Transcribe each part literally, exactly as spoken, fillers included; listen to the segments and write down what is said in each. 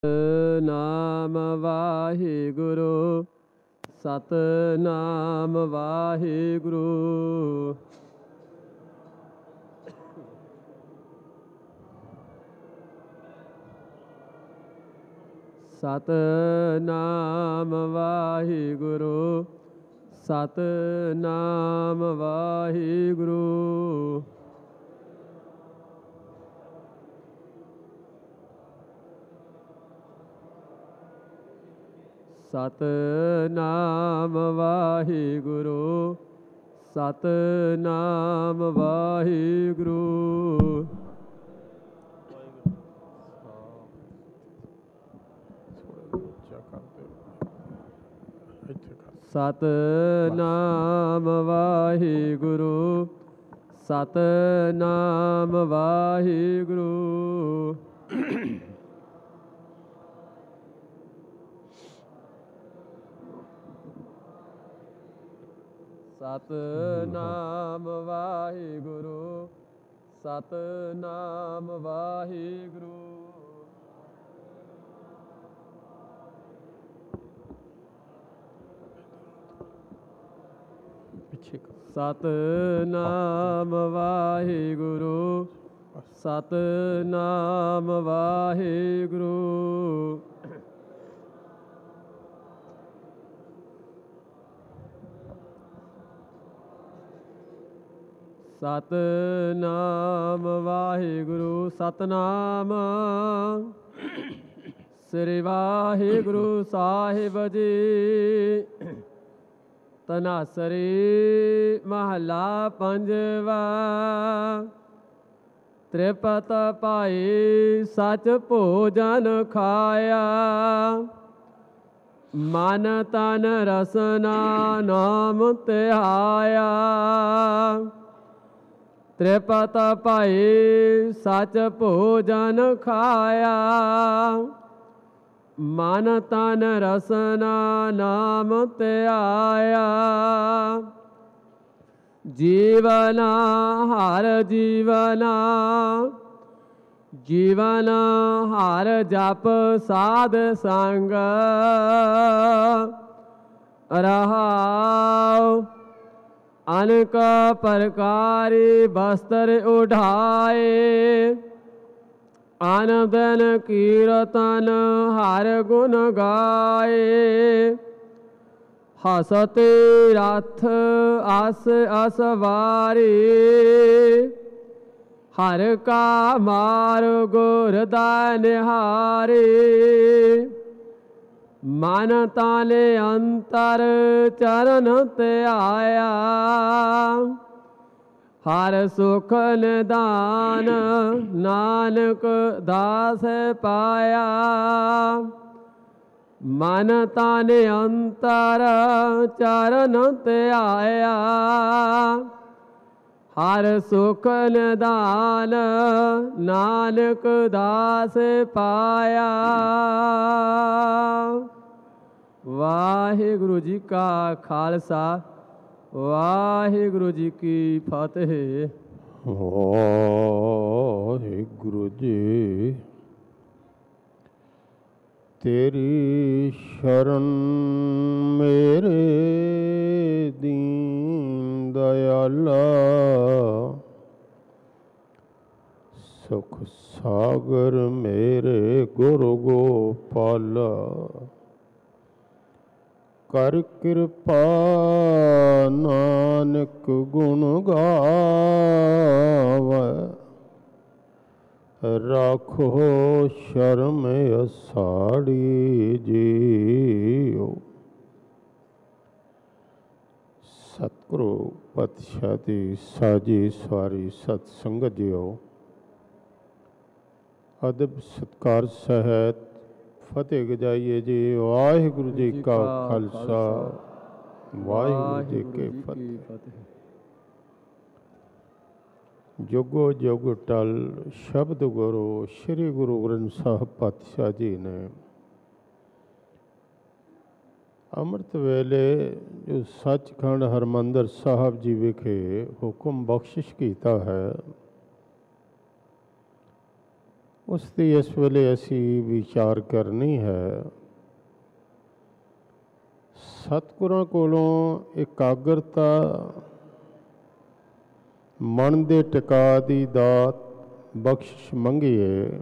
ਸਤਿਨਾਮ ਵਾਹਿਗੁਰੂ ਸਤਿਨਾਮ ਵਾਹਿਗੁਰੂ। ਸਤਿਨਾਮ ਵਾਹਿਗੁਰੂ ਸਤਿਨਾਮ ਵਾਹਿਗੁਰੂ। ਸਤਿਨਾਮ ਵਾਹਿਗੁਰੂ ਸਤਿਨਾਮ ਵਾਹਿਗੁਰੂ। ਸਤਿਨਾਮ ਵਾਹਿਗੁਰੂ ਸਤਿਨਾਮ ਵਾਹਿਗੁਰੂ। ਸਤਿਨਾਮ ਵਾਹਿਗੁਰੂ ਸਤਿਨਾਮ ਵਾਹਿਗੁਰੂ। ਸਤਿਨਾਮ ਵਾਹਿਗੁਰੂ ਸਤਿਨਾਮ ਵਾਹਿਗੁਰੂ। ਸਤਿਨਾਮ ਵਾਹਿਗੁਰੂ ਸਤਿਨਾਮ ਸ੍ਰੀ ਵਾਹਿਗੁਰੂ ਸਾਹਿਬ ਜੀ। ਧਨਾਸਰੀ ਮਹੱਲਾ ਪੰਜਵਾ। ਤ੍ਰਿਪਤ ਭਾਈ ਸਚ ਭੋਜਨ ਖਾਇਆ, ਮਨ ਤਨ ਰਸਨਾ ਨਾਮ ਧਿਆਇਆ। ਤ੍ਰਿਪਤ ਭਾਈ ਸਚ ਭੋਜਨ ਖਾਇਆ, ਮਨ ਤਨ ਰਸਨਾ ਨਾਮ ਧਿਆਇਆ। ਜੀਵਨਾ ਹਰ ਜੀਵਨਾ ਜੀਵਨ ਹਰ ਜਪ ਸਾਧ ਸੰਗ ਰਹਾਉ। ਅਨੇਕ ਪ੍ਰਕਾਰੀ ਬਸਤਰ ਉਢਾਏ, ਆਨੰਦਨ ਕੀਰਤਨ ਹਰ ਗੁਣ ਗਾਏ। ਹਸਤੇ ਰਥ ਅਸ ਅਸਵਾਰੀ, ਹਰ ਕਾ ਮਾਰਗ ਗੁਰਦਾ ਨਿਹਾਰੀ। ਮਨ ਤਾਲੇ ਅੰਤਰ ਚਰਨ ਧਿਆਇਆ, ਹਰ ਸੁਖ ਨਿਦਾਨ ਨਾਨਕ ਦਾਸ ਪਾਇਆ। ਮਨ ਤਾਨੇ ਅੰਤਰ ਚਰਨ ਧਿਆਇਆ, ਹਰ ਸੁਖ ਨਿਦਾਨ ਨਾਨਕ ਦਾਸ ਪਾਇਆ। ਵਾਹਿਗੁਰੂ ਜੀ ਕਾ ਖਾਲਸਾ ਵਾਹਿਗੁਰੂ ਜੀ ਕੀ ਫਤਿਹ। ਵਾਹਿਗੁਰੂ ਜੀ ਤੇਰੀ ਸ਼ਰਨ ਮੇਰੇ ਦੀਨ ਦਇਆਲਾ। ਸੁਖ ਸਾਗਰ ਮੇਰੇ ਗੁਰ ਗੋਪਾਲਾ। ਕਰ ਕਿਰਪਾ ਨਾਨਕ ਗੁਣ ਗਾਵੈ। ਰਾਖੋ ਸ਼ਰਮ ਅਸਾੜੀ ਜੀਓ। ਸਤਿਗੁਰੂ ਪਾਤਸ਼ਾਹ ਦੀ ਸਾਜੀ ਸਵਾਰੀ ਸਤ ਸੰਗਤ ਜੀਓ। ਅਦਬ ਸਤਿਕਾਰ ਸਹਿਤ ਫਤਿਹ ਗਜਾਈਏ ਜੀ। ਵਾਹਿਗੁਰੂ ਜੀ ਕਾ ਖਾਲਸਾ ਵਾਹਿਗੁਰੂ ਜੀ ਕੀ ਫਤਿਹ। ਜੁਗੋ ਜੁਗ ਟਲ ਸ਼ਬਦ ਗੁਰੂ ਸ੍ਰੀ ਗੁਰੂ ਗ੍ਰੰਥ ਸਾਹਿਬ ਪਾਤਸ਼ਾਹ ਜੀ ਨੇ ਅੰਮ੍ਰਿਤ ਵੇਲੇ ਜੋ ਸੱਚਖੰਡ ਹਰਿਮੰਦਰ ਸਾਹਿਬ ਜੀ ਵਿਖੇ ਹੁਕਮ ਬਖਸ਼ਿਸ਼ ਕੀਤਾ ਹੈ, ਉਸ ਦੀ ਇਸ ਵੇਲੇ ਅਸੀਂ ਵਿਚਾਰ ਕਰਨੀ ਹੈ। ਸਤਿਗੁਰਾਂ ਕੋਲੋਂ ਇਕਾਗਰਤਾ, ਮਨ ਦੇ ਟਿਕਾ ਦੀ ਦਾਤ ਬਖਸ਼ਿਸ਼ ਮੰਗੀਏ।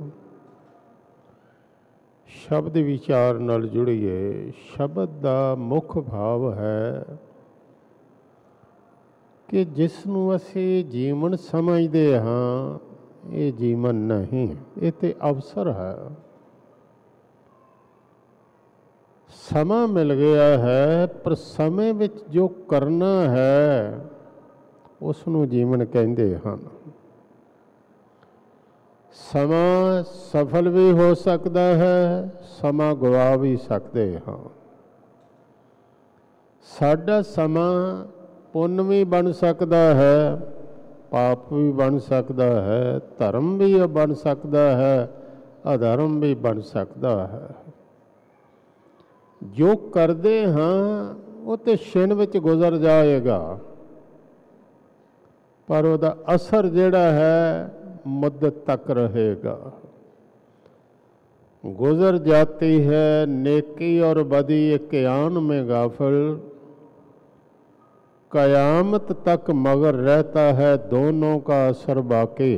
ਸ਼ਬਦ ਵਿਚਾਰ ਨਾਲ ਜੁੜੀਏ। ਸ਼ਬਦ ਦਾ ਮੁੱਖ ਭਾਵ ਹੈ ਕਿ ਜਿਸ ਨੂੰ ਅਸੀਂ ਜੀਵਨ ਸਮਝਦੇ ਹਾਂ, ਇਹ ਜੀਵਨ ਨਹੀਂ, ਇਹ ਤੇ ਅਵਸਰ ਹੈ। ਸਮਾਂ ਮਿਲ ਗਿਆ ਹੈ, ਪਰ ਸਮੇਂ ਵਿੱਚ ਜੋ ਕਰਨਾ ਹੈ ਉਸ ਨੂੰ ਜੀਵਨ ਕਹਿੰਦੇ ਹਨ। ਸਮਾਂ ਸਫਲ ਵੀ ਹੋ ਸਕਦਾ ਹੈ, ਸਮਾਂ ਗਵਾ ਵੀ ਸਕਦੇ ਹਾਂ। ਸਾਡਾ ਸਮਾਂ ਪੁੰਨ ਵੀ ਬਣ ਸਕਦਾ ਹੈ, ਪਾਪ ਵੀ ਬਣ ਸਕਦਾ ਹੈ, ਧਰਮ ਵੀ ਬਣ ਸਕਦਾ ਹੈ, ਅਧਰਮ ਵੀ ਬਣ ਸਕਦਾ ਹੈ। ਜੋ ਕਰਦੇ ਹਾਂ ਉਹ ਤੇ ਛਿਣ ਵਿੱਚ ਗੁਜ਼ਰ ਜਾਏਗਾ, ਪਰ ਉਹਦਾ ਅਸਰ ਜਿਹੜਾ ਹੈ ਮੁੱਦਤ ਤੱਕ ਰਹੇਗਾ। गुजर जाती है नेकी और बदी एक आन में गाफिल, कयामत तक मगर रहता है दोनों का असर बाकी।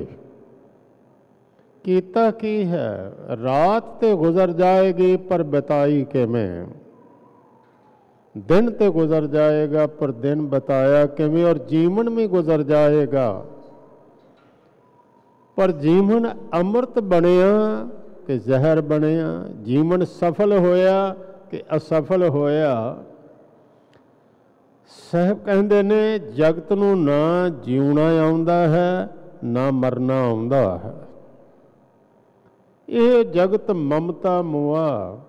कीता की है रात ते गुजर जाएगी पर बिताई के में, दिन ते गुजर जाएगा पर दिन बताया कि में, और जीवन भी गुजर जाएगा पर जीवन अमृत बनया कि जहर बनया, जीवन सफल होया कि असफल होया। साहब कहते ने जगत नूं ना जीवना आउंदा है ना मरना आउंदा है। ये जगत ममता मुआ,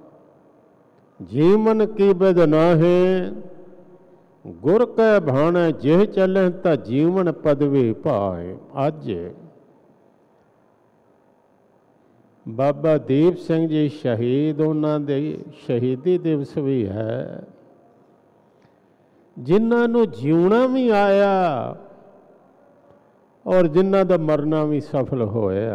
जीवन की बिद नाहे, गुर कै भाणे जिह चलें तां जीवन पदवी पाए। अज बाबा दीप सिंह जी शहीद, उन्होंने शहीदी दिवस भी है। जिन्होंने जीवना भी आया और जिन्हों का मरना भी सफल होया।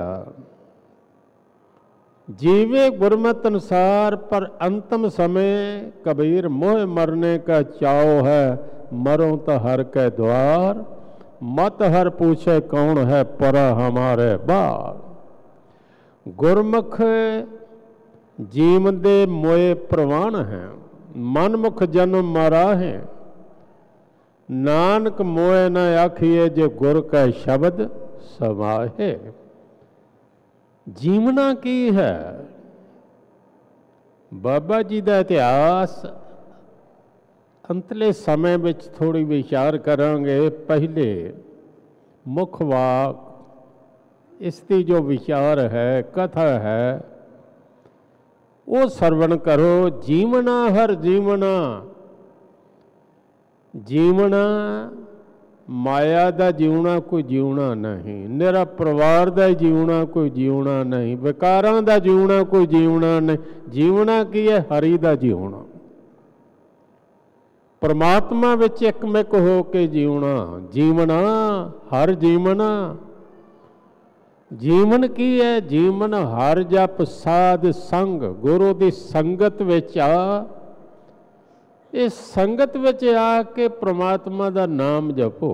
जीवे गुरमत अनुसार पर अंतिम समय कबीर मोह मरने का चाव है, मरो तो हर के द्वार, मत हर पूछे कौन है परा हमारे बार। गुरमुख जीवन दे मोए प्रवान है, मनमुख जन्म मारा है। नानक मोए न आखिए जे गुर का शब्द समाहे। जीवना की है बाबा जी का इतिहास अंतले समय में थोड़ी विचार करांगे। पहले मुख वाक इसकी जो विचार है, कथा है, वो सरवण करो। जीवना हर जीवना, जीवना माया का जीवना कोई जीवना नहीं, निरा परिवार का जीवना कोई जीवना नहीं, विकारां का जीवना कोई जीवना नहीं। जीवना की है हरि का जीवना, परमात्मा विच एकमिक हो के जीवना। जीवना हर जीवना, जीवन की है जीवन हर जप साध संग, गुरु की संगत विच आ। इस संगत विच आके परमात्मा का नाम जपो।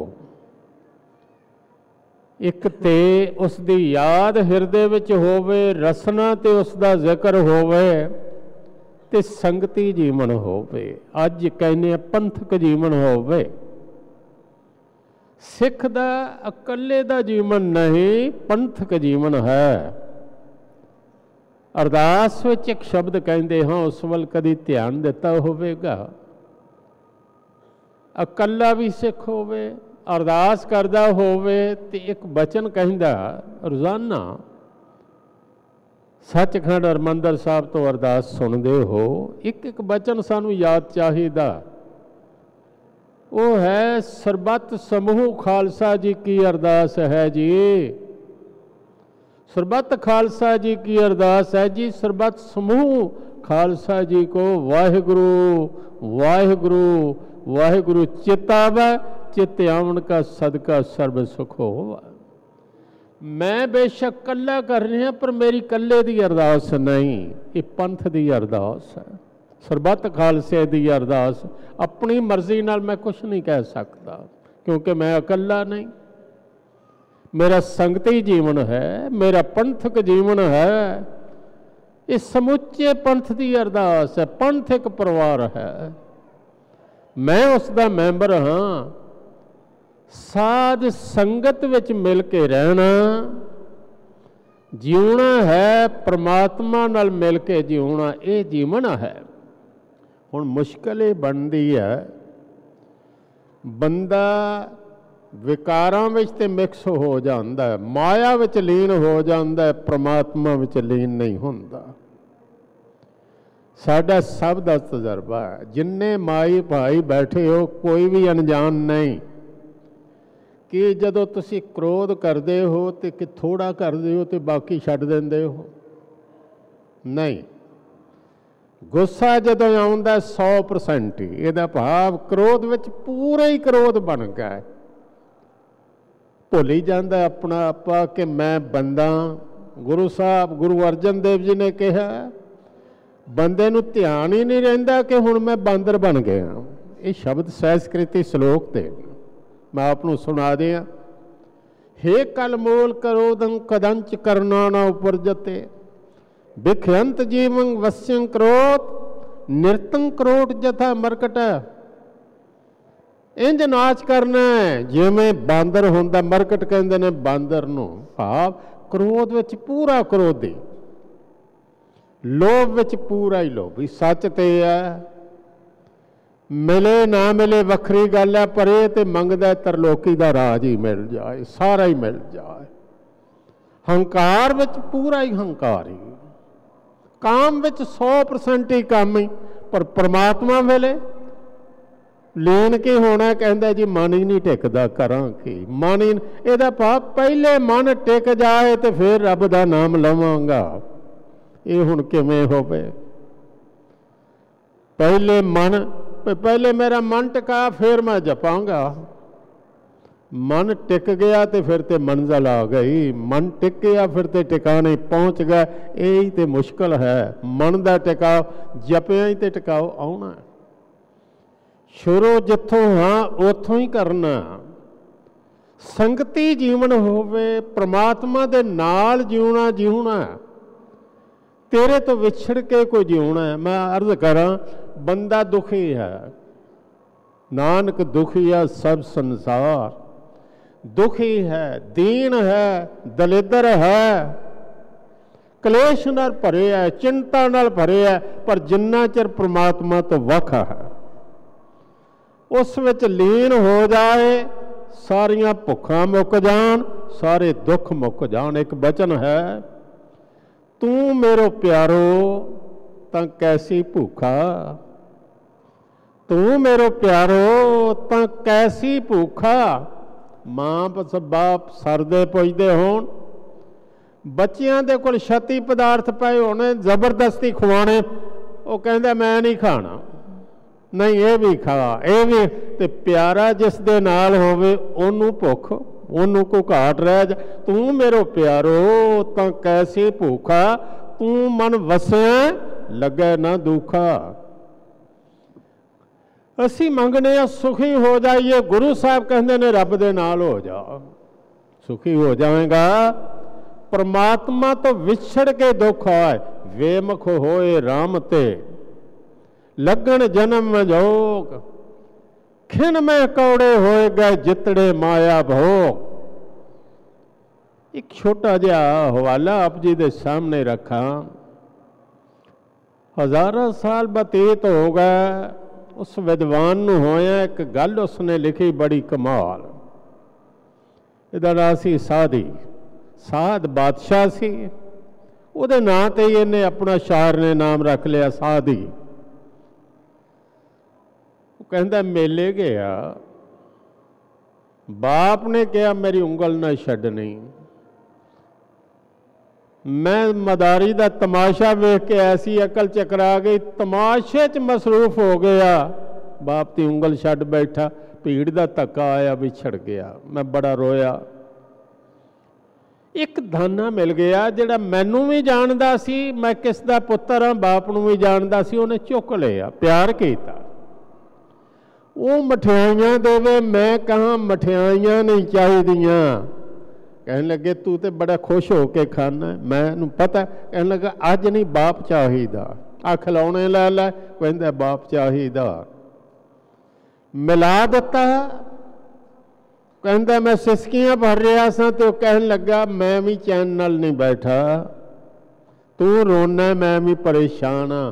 एक ते उसकी याद हिरदे विच होवे, रसना ते उसका जिक्र होवे, ते संगती जीवन होवे। अज कहने पंथक जीवन होवे। सिख दा अकले दा जीवन नहीं, पंथक जीवन है। अरदास विच एक शब्द कहते हाँ, उस वल कदी ध्यान दिता होवेगा। अकला भी सिख होवे, अरदास करदा होवे ते एक बचन कहंदा रोजाना। सचखंड हरमंदर साहब तो अरदास सुनते हो, एक एक बचन सानू याद चाहिदा। वो है सरबत समूह खालसा जी की अरदास है जी। सरबत खालसा जी की अरदास है जी। सरबत समूह खालसा जी को वाहिगुरु वाहिगुरु वाहिगुरु चितावा, चित आवन का सदका सर्व सुख होवा। मैं बेशक कल्ला कर रहा पर मेरी कल्ले दी अरदास नहीं, ये पंथ दी अरदास है, सरबत खालसे दी अरदास। अपनी मर्जी नाल मैं कुछ नहीं कह सकता क्योंकि मैं अकल्ला नहीं। मेरा संगती जीवन है, मेरा पंथक जीवन है, इस समुचे पंथ की अरदास है। पंथ एक परिवार है, मैं उसका मैंबर हाँ। साध संगत विच मिल के रहना जीवना है, परमात्मा नाल मिल के जीवना ये जीवन है। हुण मुश्किल ये बनती है, बंदा विकारां विच ते मिक्स हो जाता है, माया विच लीन हो जाता है, परमात्मा विच लीन नहीं होंदा। साडा सब दा तजर्बा है, जिन्ने माई भाई बैठे हो कोई भी अनजान नहीं कि जदों तुसी क्रोध करते हो तो कि थोड़ा करते हो तो बाकी छड्ड दिंदे हो, नहीं। गुस्सा जदों आउंदा सौ परसेंट ही, इहदा भाव क्रोध विच पूरा ही क्रोध बन गया है। भुल ही जाता अपना आपा कि मैं बंदा। गुरु साहब गुरु अर्जन देव जी ने कहा बंदे नूं ध्यान ही नहीं रहिंदा कि हुण मैं बांदर बन गया। ये शब्द संस्कृति श्लोक ते मैं आपनूं सुना दिया। हे कल मूल करोदं कदंच करना न उपरजते, भिख्यंत जीवं वस्यं क्रोध निरतं क्रोध जथा मरकट। इंज नाच करना है जिवें बांदर होंदा, मरकट कहंदे ने बांदर नूं, भाव क्रोध विच पूरा क्रोधी, लोभ विच पूरा ही लोभी। सच ते है, मिले ना मिले वखरी गल है, पर ये तो मंगदा तरलोकी दा राज ही मिल जाए, सारा ही मिल जाए। हंकार विच पूरा ही हंकारी, काम विच सौ परसेंट ही काम ही, पर परमात्मा वेले लीन की होना। कहंदा जी मन ही नहीं टिकदा, करां की मन ही। इहदा भाव पहले मन टिक जाए तो फिर रब दा नाम लवांगा। ये हुण किवें होवे? पहले मन, पहले मेरा मन टिका फिर मैं जपांगा। मन टिक गया तो फिर तो मंजिल आ गई, मन टिक गया फिर तो टिकाने पहुँच गया। यही तो मुश्किल है, मन का टिकाव जपिया ही तो टिकाव आना है। शुरू जिथों हाँ उथों ही करना। संगती जीवन होवे, परमात्मा दे नाल जीवना जीवना, तेरे तो विछड़ के कोई जीवना है। मैं अर्ज करा, बंदा दुखी है, नानक दुखिया सब संसार। दुखी है, दीन है, दलिदर है, कलेश नाल भरे है, चिंता नाल भरे है, पर जिन्ना चिर परमात्मा तो वख है, उस विच लीन हो जाए, सारियां भुखां मुक जान, सारे दुख मुक जान। एक बचन है, तू मेरो प्यारो तां कैसी भूखा, तू मेरो प्यारो तां कैसी भूखा। मां बस बाप सरदे पुजदे होण, बच्चियां दे कोल छत्ती पदार्थ पए होने, जबरदस्ती खवाने, वो कहंदा मैं नहीं खाना, नहीं ये भी खा, ये भी। ते प्यारा जिस दे नाल होवे ओनू भुख, ओनू को घाट रह जा। तू मेरो प्यारो तां कैसी भूखा, तू मन वसिया लगे ना दुखा। असी मंगने आ सुखी हो जाइए, गुरु साहब कहते ने रब दे नाल हो जा, सुखी हो जाएगा। परमात्मा तो विछड़ के दुख आए, वेमुख होए राम ते लगन जन्म जोग, खिन में कौड़े होए गए जितड़े माया भोग। एक छोटा जिहा हवाला आप जी दे सामने रखा। हजारों साल बतीत हो गए, उस विद्वान नूं होया एक गल उसने लिखी बड़ी कमाल। इहदा नाम सी साधी, साध बादशाह सी, उहदे नां ते ही इहने अपना शायर ने नाम रख लिया साधी। कहंदा मेले गया, बाप ने कहा मेरी उंगल ना छड्डनी। मैं मदारी का तमाशा वेख के ऐसी अकल चकरा गई, तमाशे च मसरूफ हो गया, बाप की उंगल छड्ड बैठा। भीड़ का धक्का आया, विछड़ गया, मैं बड़ा रोया। ਇੱਕ ਦਾਨਾ ਮਿਲ ਗਿਆ ਜਿਹੜਾ ਮੈਨੂੰ ਵੀ ਜਾਣਦਾ ਸੀ, ਮੈਂ ਕਿਸ ਦਾ ਪੁੱਤਰ ਹਾਂ, ਬਾਪ ਨੂੰ ਵੀ ਜਾਣਦਾ ਸੀ, ਉਹਨੇ ਚੁੱਕ ਲਿਆ, ਪਿਆਰ ਕੀਤਾ। ਉਹ ਮਠਿਆਈਆਂ ਦੇਵੇ, ਮੈਂ ਕਹਾਂ ਮਠਿਆਈਆਂ ਨਹੀਂ ਚਾਹੀਦੀਆਂ। ਕਹਿਣ ਲੱਗੇ ਤੂੰ ਤੇ ਬੜਾ ਖੁਸ਼ ਹੋ ਕੇ ਖਾਣਾ, ਮੈਨੂੰ ਪਤਾ। ਕਹਿਣ ਲੱਗਾ ਅੱਜ ਨਹੀਂ, ਬਾਪ ਚਾਹੀਦਾ। ਆ ਖਿਲਾਉਣੇ ਲੈ ਲੈ, ਕਹਿੰਦਾ ਬਾਪ ਚਾਹੀਦਾ। ਮਿਲਾ ਦਿੱਤਾ। ਕਹਿੰਦਾ ਮੈਂ ਸਿਸਕੀਆਂ ਭਰ ਰਿਹਾ ਸਾਂ ਤੇ ਉਹ ਕਹਿਣ ਲੱਗਾ ਮੈਂ ਵੀ ਚੈਨ ਨਾਲ ਨਹੀਂ ਬੈਠਾ, ਤੂੰ ਰੋਣਾ, ਮੈਂ ਵੀ ਪਰੇਸ਼ਾਨ ਹਾਂ।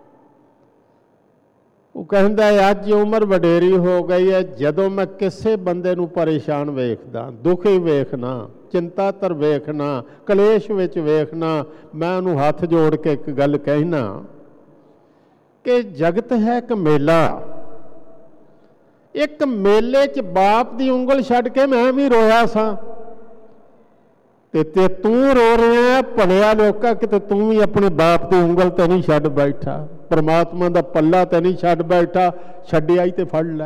ਉਹ ਕਹਿੰਦਾ ਅੱਜ ਉਮਰ ਵਡੇਰੀ ਹੋ ਗਈ ਹੈ, ਜਦੋਂ ਮੈਂ ਕਿਸੇ ਬੰਦੇ ਨੂੰ ਪਰੇਸ਼ਾਨ ਵੇਖਦਾ, ਦੁਖੀ ਵੇਖਣਾ, ਚਿੰਤਾਤਰ ਵੇਖਣਾ, ਕਲੇਸ਼ ਵਿੱਚ ਵੇਖਣਾ, ਮੈਂ ਉਹਨੂੰ ਹੱਥ ਜੋੜ ਕੇ ਇੱਕ ਗੱਲ ਕਹਿਣਾ ਕਿ ਜਗਤ ਹੈ ਇੱਕ ਮੇਲਾ। ਇੱਕ ਮੇਲੇ 'ਚ ਬਾਪ ਦੀ ਉਂਗਲ ਛੱਡ ਕੇ ਮੈਂ ਵੀ ਰੋਇਆ ਸਾਂ, ਤੇ ਤੇ ਤੂੰ ਰੋ ਰਿਹਾ, ਭਲਿਆ ਲੋਕਾ, ਕਿਤੇ ਤੂੰ ਵੀ ਆਪਣੇ ਬਾਪ ਦੀ ਉਂਗਲ ਤੇ ਨਹੀਂ ਛੱਡ ਬੈਠਾ, ਪਰਮਾਤਮਾ ਦਾ ਪੱਲਾ ਤੇ ਨਹੀਂ ਛੱਡ ਬੈਠਾ, ਛੱਡਿਆ ਹੀ ਤੇ ਫੜ ਲੈ।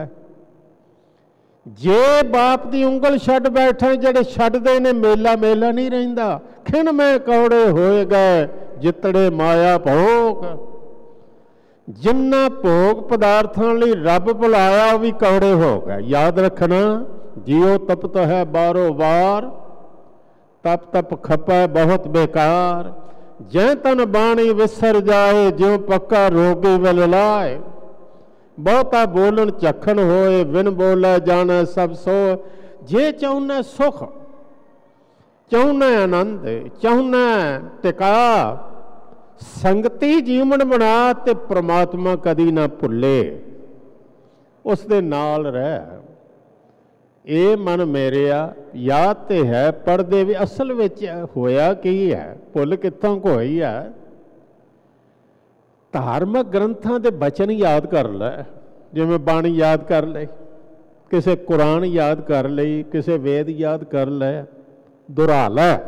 ਜੇ ਬਾਪ ਦੀ ਉਂਗਲ ਛੱਡ ਬੈਠਾ, ਜਿਹੜੇ ਛੱਡਦੇ ਨੇ ਮੇਲਾ ਮੇਲਾ ਨਹੀਂ ਰਹਿੰਦਾ। ਖਿਣ ਮੈਂ ਕੌੜੇ ਹੋਏ ਗਏ ਜਿੱਤੜੇ ਮਾਇਆ ਭੋਗ। ਜਿੰਨਾ ਭੋਗ ਪਦਾਰਥਾਂ ਲਈ ਰੱਬ ਬੁਲਾਇਆ ਉਹ ਵੀ ਕੌੜੇ ਹੋ ਗਏ। ਯਾਦ ਰੱਖਣਾ, ਜਿਉ ਤਪਤ ਹੈ ਬਾਰੋ ਵਾਰ, ਤਪ ਤਪ ਖਪੈ ਬਹੁਤ ਬੇਕਾਰ। ਜੈ ਤਨ ਬਾਣੀ ਵਿਸਰ ਜਾਏ, ਜਿਉ ਪੱਕਾ ਰੋਗੀ ਵਿਲ ਲਾਏ। ਬਹੁਤਾ ਬੋਲਣ ਝੱਖਣ ਹੋਏ, ਬਿਨ ਬੋਲੇ ਜਾਣਾ ਸਭ ਸੋ। ਜੇ ਚਾਹੁੰਨਾ ਸੁਖ, ਚਾਹੁੰਨਾ ਆਨੰਦ, ਚਾਹੁੰਨਾ ਟਿਕਾ, ਸੰਗਤੀ ਜੀਵਨ ਬਣਾ ਤੇ ਪ੍ਰਮਾਤਮਾ ਕਦੀ ਨਾ ਭੁੱਲੇ, ਉਸ ਦੇ ਨਾਲ ਰਹਿ। ਇਹ ਮਨ ਮੇਰਿਆ ਯਾਦ ਤੇ ਹੈ, ਪੜ੍ਹਦੇ ਵੀ ਅਸਲ ਵਿੱਚ ਹੋਇਆ ਕੀ ਹੈ, ਭੁੱਲ ਕਿੱਥੋਂ ਕੋ ਹੋਈ ਹੈ। ਧਾਰਮਿਕ ਗ੍ਰੰਥਾਂ ਦੇ ਬਚਨ ਯਾਦ ਕਰ ਲੈ, ਜਿਵੇਂ ਬਾਣੀ ਯਾਦ ਕਰ ਲਈ, ਕਿਸੇ ਕੁਰਾਨ ਯਾਦ ਕਰ ਲਈ, ਕਿਸੇ ਵੇਦ ਯਾਦ ਕਰ ਲੈ, ਦੁਹਰਾ ਲੈ,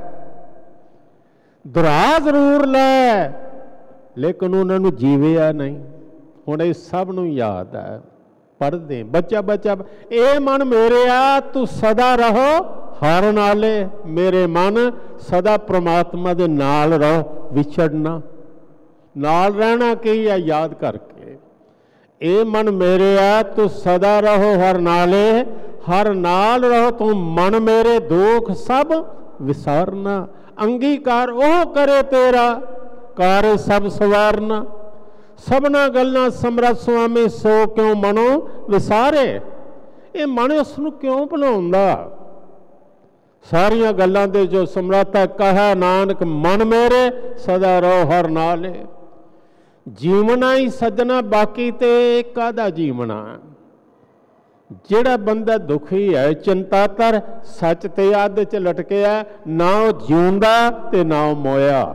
ਦੁਹਰਾ ਜ਼ਰੂਰ ਲੈ, ਲੇਕਿਨ ਉਹਨਾਂ ਨੂੰ ਜੀਵਿਆ ਨਹੀਂ। ਹੁਣ ਇਹ ਸਭ ਨੂੰ ਯਾਦ ਹੈ, ਪੜ੍ਹਦੇ ਬੱਚਾ ਬੱਚਾ। ਇਹ ਮਨ ਮੇਰਿਆ ਤੂੰ ਸਦਾ ਰਹੋ ਹਰ ਨਾਲੇ, ਮੇਰੇ ਮਨ ਸਦਾ ਪ੍ਰਮਾਤਮਾ ਦੇ ਨਾਲ ਰਹੋ, ਵਿਛੜਨਾ। ਨਾਲ ਰਹਿਣਾ ਕੀ ਹੈ, ਯਾਦ ਕਰਕੇ। ਇਹ ਮਨ ਮੇਰਿਆ ਤੂੰ ਸਦਾ ਰਹੋ ਹਰ ਨਾਲੇ, ਹਰ ਨਾਲ ਰਹੋ ਤੂੰ ਮਨ ਮੇਰੇ, ਦੁੱਖ ਸਭ ਵਿਸਾਰਨਾ। ਅੰਗੀਕਾਰ ਉਹ ਕਰੇ ਤੇਰਾ, ਕਾਰ ਸਭ ਸਵਾਰਨਾ। ਸਭਨਾ ਗੱਲਾਂ ਸਮਰੱਥ ਸੁਆਮੀ, ਸੋ ਕਿਉਂ ਮਨੋ ਵਿਸਾਰੇ। ਇਹ ਮਨ ਉਸ ਨੂੰ ਕਿਉਂ ਭੁਲਾਉਂਦਾ? ਸਾਰੀਆਂ ਗੱਲਾਂ ਦੇ ਜੋ ਸਮਰੱਥ ਹੈ, ਕਹੈ ਨਾਨਕ ਮਨ ਮੇਰੇ ਸਦਾ ਰਹੋ ਹਰ ਨਾਲੇ। ਜੀਵਨਾ ਹੀ ਸੱਜਣਾ, ਬਾਕੀ ਤੇ ਕਾਹਦਾ ਜੀਵਨਾ। ਜਿਹੜਾ ਬੰਦਾ ਦੁਖੀ ਹੈ, ਚਿੰਤਾਤਰ, ਸੱਚ ਤੇ ਅੱਧ 'ਚ ਲਟਕਿਆ, ਨਾ ਉਹ ਜਿਉਂਦਾ ਤੇ ਨਾ ਉਹ ਮੋਇਆ।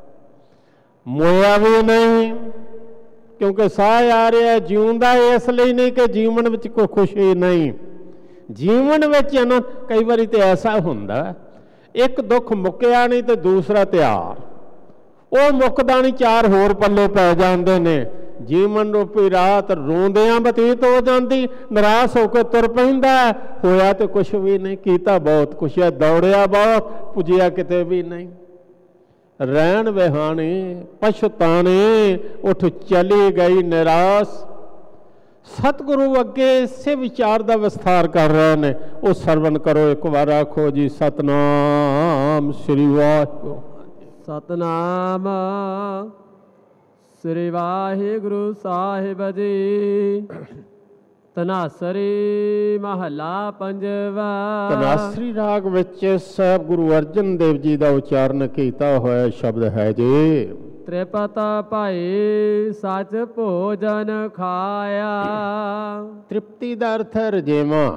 ਮੋਇਆ ਵੀ ਨਹੀਂ, ਕਿਉਂਕਿ ਸਾਹ ਆ ਰਿਹਾ। ਜਿਉਂਦਾ ਇਸ ਲਈ ਨਹੀਂ ਕਿ ਜੀਵਨ ਵਿੱਚ ਕੋਈ ਖੁਸ਼ੀ ਨਹੀਂ, ਜੀਵਨ ਵਿੱਚ ਨਾ ਕਈ ਵਾਰੀ ਤੇ ਐਸਾ ਹੁੰਦਾ, ਇੱਕ ਦੁੱਖ ਮੁੱਕਿਆ ਨਹੀਂ ਤੇ ਦੂਸਰਾ ਤਿਆਰ, ਉਹ ਮੁੱਕਦਾ ਨਹੀਂ, ਚਾਰ ਹੋਰ ਪੱਲੇ ਪੈ ਜਾਂਦੇ ਨੇ। ਜੀਵਨ ਰੂਪੀ ਰਾਤ ਰੋਂਦਿਆਂ ਬਤੀਤ ਹੋ ਜਾਂਦੀ, ਨਿਰਾਸ਼ ਹੋ ਕੇ ਤੁਰ ਪੈਂਦਾ। ਹੋਇਆ ਤੇ ਕੁਛ ਵੀ ਨਹੀਂ, ਕੀਤਾ ਬਹੁਤ ਕੁਛ ਹੈ, ਦੌੜਿਆ ਬਹੁਤ, ਪੁੱਜਿਆ ਕਿਤੇ ਵੀ ਨਹੀਂ। ਰਹਿਣ ਵਿਹਾਣੇ ਪਛਤਾਣੇ, ਉੱਠ ਚਲੀ ਗਈ ਨਿਰਾਸ਼। ਸਤਿਗੁਰੂ ਅੱਗੇ ਇਸੇ ਵਿਚਾਰ ਦਾ ਵਿਸਥਾਰ ਕਰ ਰਹੇ ਨੇ, ਉਹ ਸਰਵਨ ਕਰੋ। ਇੱਕ ਵਾਰ ਆਖੋ ਜੀ ਸਤਨਾਮ ਸ੍ਰੀ ਵਾਹਿਗੁਰੂ। ਸਤਨਾਮ ਸ੍ਰੀ ਵਾਹਿਗੁਰੂ ਸਾਹਿਬ ਜੀ। ਧਨਾਸਰੀ ਮਹੱਲਾ ਪੰਜਵਾ। ਧਨਾਸਰੀ ਰਾਗ ਵਿੱਚ ਸਾਹਿਬ ਗੁਰੂ ਅਰਜਨ ਦੇਵ ਜੀ ਦਾ ਉਚਾਰਨ ਕੀਤਾ ਹੋਇਆ ਸ਼ਬਦ ਹੈ ਜੀ। ਤ੍ਰਿਪਤ ਭਾਈ ਸੱਚ ਭੋਜਨ ਖਾਇਆ। ਤ੍ਰਿਪਤੀ ਦਾ ਅਰਥ ਹੈ ਰਜੇਵਾਂ।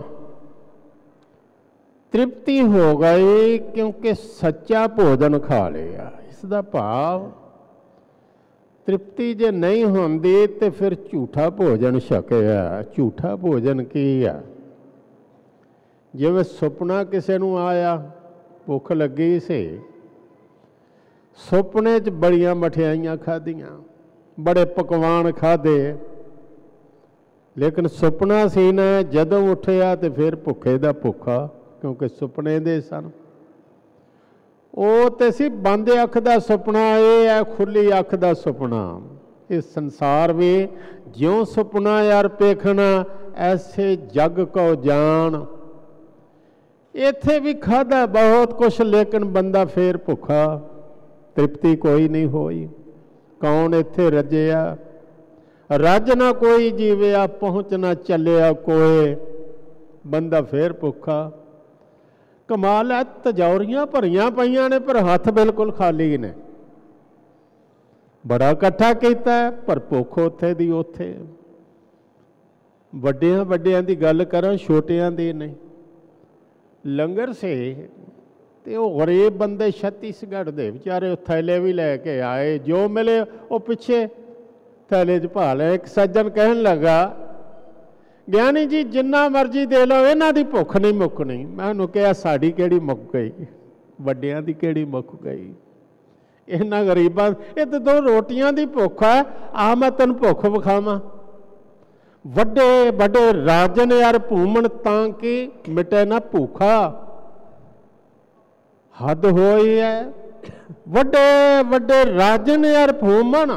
ਤ੍ਰਿਪਤੀ ਹੋ ਗਈ ਕਿਉਂਕਿ ਸੱਚਾ ਭੋਜਨ ਖਾ ਲਿਆ। ਇਸ ਦਾ ਭਾਵ ਤ੍ਰਿਪਤੀ ਜੇ ਨਹੀਂ ਹੁੰਦੀ ਤੇ ਫਿਰ ਝੂਠਾ ਭੋਜਨ ਛਕਿਆ। ਝੂਠਾ ਭੋਜਨ ਕੀ ਆ? ਜਿਵੇਂ ਸੁਪਨਾ ਕਿਸੇ ਨੂੰ ਆਇਆ, ਭੁੱਖ ਲੱਗੀ ਸੀ, ਸੁਪਨੇ 'ਚ ਬੜੀਆਂ ਮਠਿਆਈਆਂ ਖਾਧੀਆਂ, ਬੜੇ ਪਕਵਾਨ ਖਾਧੇ, ਲੇਕਿਨ ਸੁਪਨਾ ਸੀ ਨਾ, ਜਦੋਂ ਉੱਠਿਆ ਤੇ ਫਿਰ ਭੁੱਖੇ ਦਾ ਭੁੱਖਾ, ਕਿਉਂਕਿ ਸੁਪਨੇ ਦੇ ਸਨ। ਉਹ ਤੇ ਸੀ ਬੰਦ ਅੱਖ ਦਾ ਸੁਪਨਾ, ਇਹ ਹੈ ਖੁੱਲੀ ਅੱਖ ਦਾ ਸੁਪਨਾ। ਇਸ ਸੰਸਾਰ ਵੀ ਜਿਉਂ ਸੁਪਨਾ ਯਾਰ ਪੇਖਣਾ, ਐਸੇ ਜਗ ਕੋ ਜਾਣ। ਇੱਥੇ ਵੀ ਖਾਧਾ ਬਹੁਤ ਕੁਛ, ਲੇਕਿਨ ਬੰਦਾ ਫੇਰ ਭੁੱਖਾ, ਤ੍ਰਿਪਤੀ ਕੋਈ ਨਹੀਂ ਹੋਈ। ਕੌਣ ਇੱਥੇ ਰੱਜਿਆ? ਰੱਜ ਨਾ ਕੋਈ ਜੀਵਿਆ, ਪਹੁੰਚ ਨਾ ਚੱਲਿਆ ਕੋਏ, ਬੰਦਾ ਫੇਰ ਭੁੱਖਾ। ਕਮਾਲ ਹੈ, ਤਜੌਰੀਆਂ ਭਰੀਆਂ ਪਈਆਂ ਨੇ ਪਰ ਹੱਥ ਬਿਲਕੁਲ ਖਾਲੀ ਨੇ। ਬੜਾ ਇਕੱਠਾ ਕੀਤਾ ਪਰ ਭੁੱਖ ਉੱਥੇ ਦੀ ਉੱਥੇ। ਵੱਡਿਆਂ ਵੱਡਿਆਂ ਦੀ ਗੱਲ ਕਰਾਂ, ਛੋਟਿਆਂ ਦੀ ਨਹੀਂ। ਲੰਗਰ ਸੇ ਤੇ ਉਹ ਗਰੀਬ ਬੰਦੇ ਛੱਤੀਸਗੜ੍ਹ ਦੇ ਵਿਚਾਰੇ ਥੈਲੇ ਵੀ ਲੈ ਕੇ ਆਏ, ਜੋ ਮਿਲੇ ਉਹ ਪਿੱਛੇ ਥੈਲੇ 'ਚ ਪਾ ਲਿਆ। ਇੱਕ ਸੱਜਣ ਕਹਿਣ ਲੱਗਾ, ਗਿਆਨੀ ਜੀ ਜਿੰਨਾ ਮਰਜ਼ੀ ਦੇ ਲਓ, ਇਹਨਾਂ ਦੀ ਭੁੱਖ ਨਹੀਂ ਮੁੱਕਣੀ। ਮੈਂ ਉਹਨੂੰ ਕਿਹਾ ਸਾਡੀ ਕਿਹੜੀ ਮੁੱਕ ਗਈ, ਵੱਡਿਆਂ ਦੀ ਕਿਹੜੀ ਮੁੱਕ ਗਈ? ਇਹਨਾਂ ਗਰੀਬਾਂ, ਇਹ ਤਾਂ ਦੋ ਰੋਟੀਆਂ ਦੀ ਭੁੱਖ ਹੈ। ਆ ਮੈਂ ਤੈਨੂੰ ਭੁੱਖ ਵਿਖਾਵਾਂ। ਵੱਡੇ ਵੱਡੇ ਰਾਜਨ ਯਾਰ ਭੂਮਣ ਤਾਂ ਕਿ ਮਿਟੇ ਨਾ ਭੁੱਖਾ। ਹੱਦ ਹੋਈ ਹੈ। ਵੱਡੇ ਵੱਡੇ ਰਾਜਨ ਯਾਰ ਭੂਮਣ,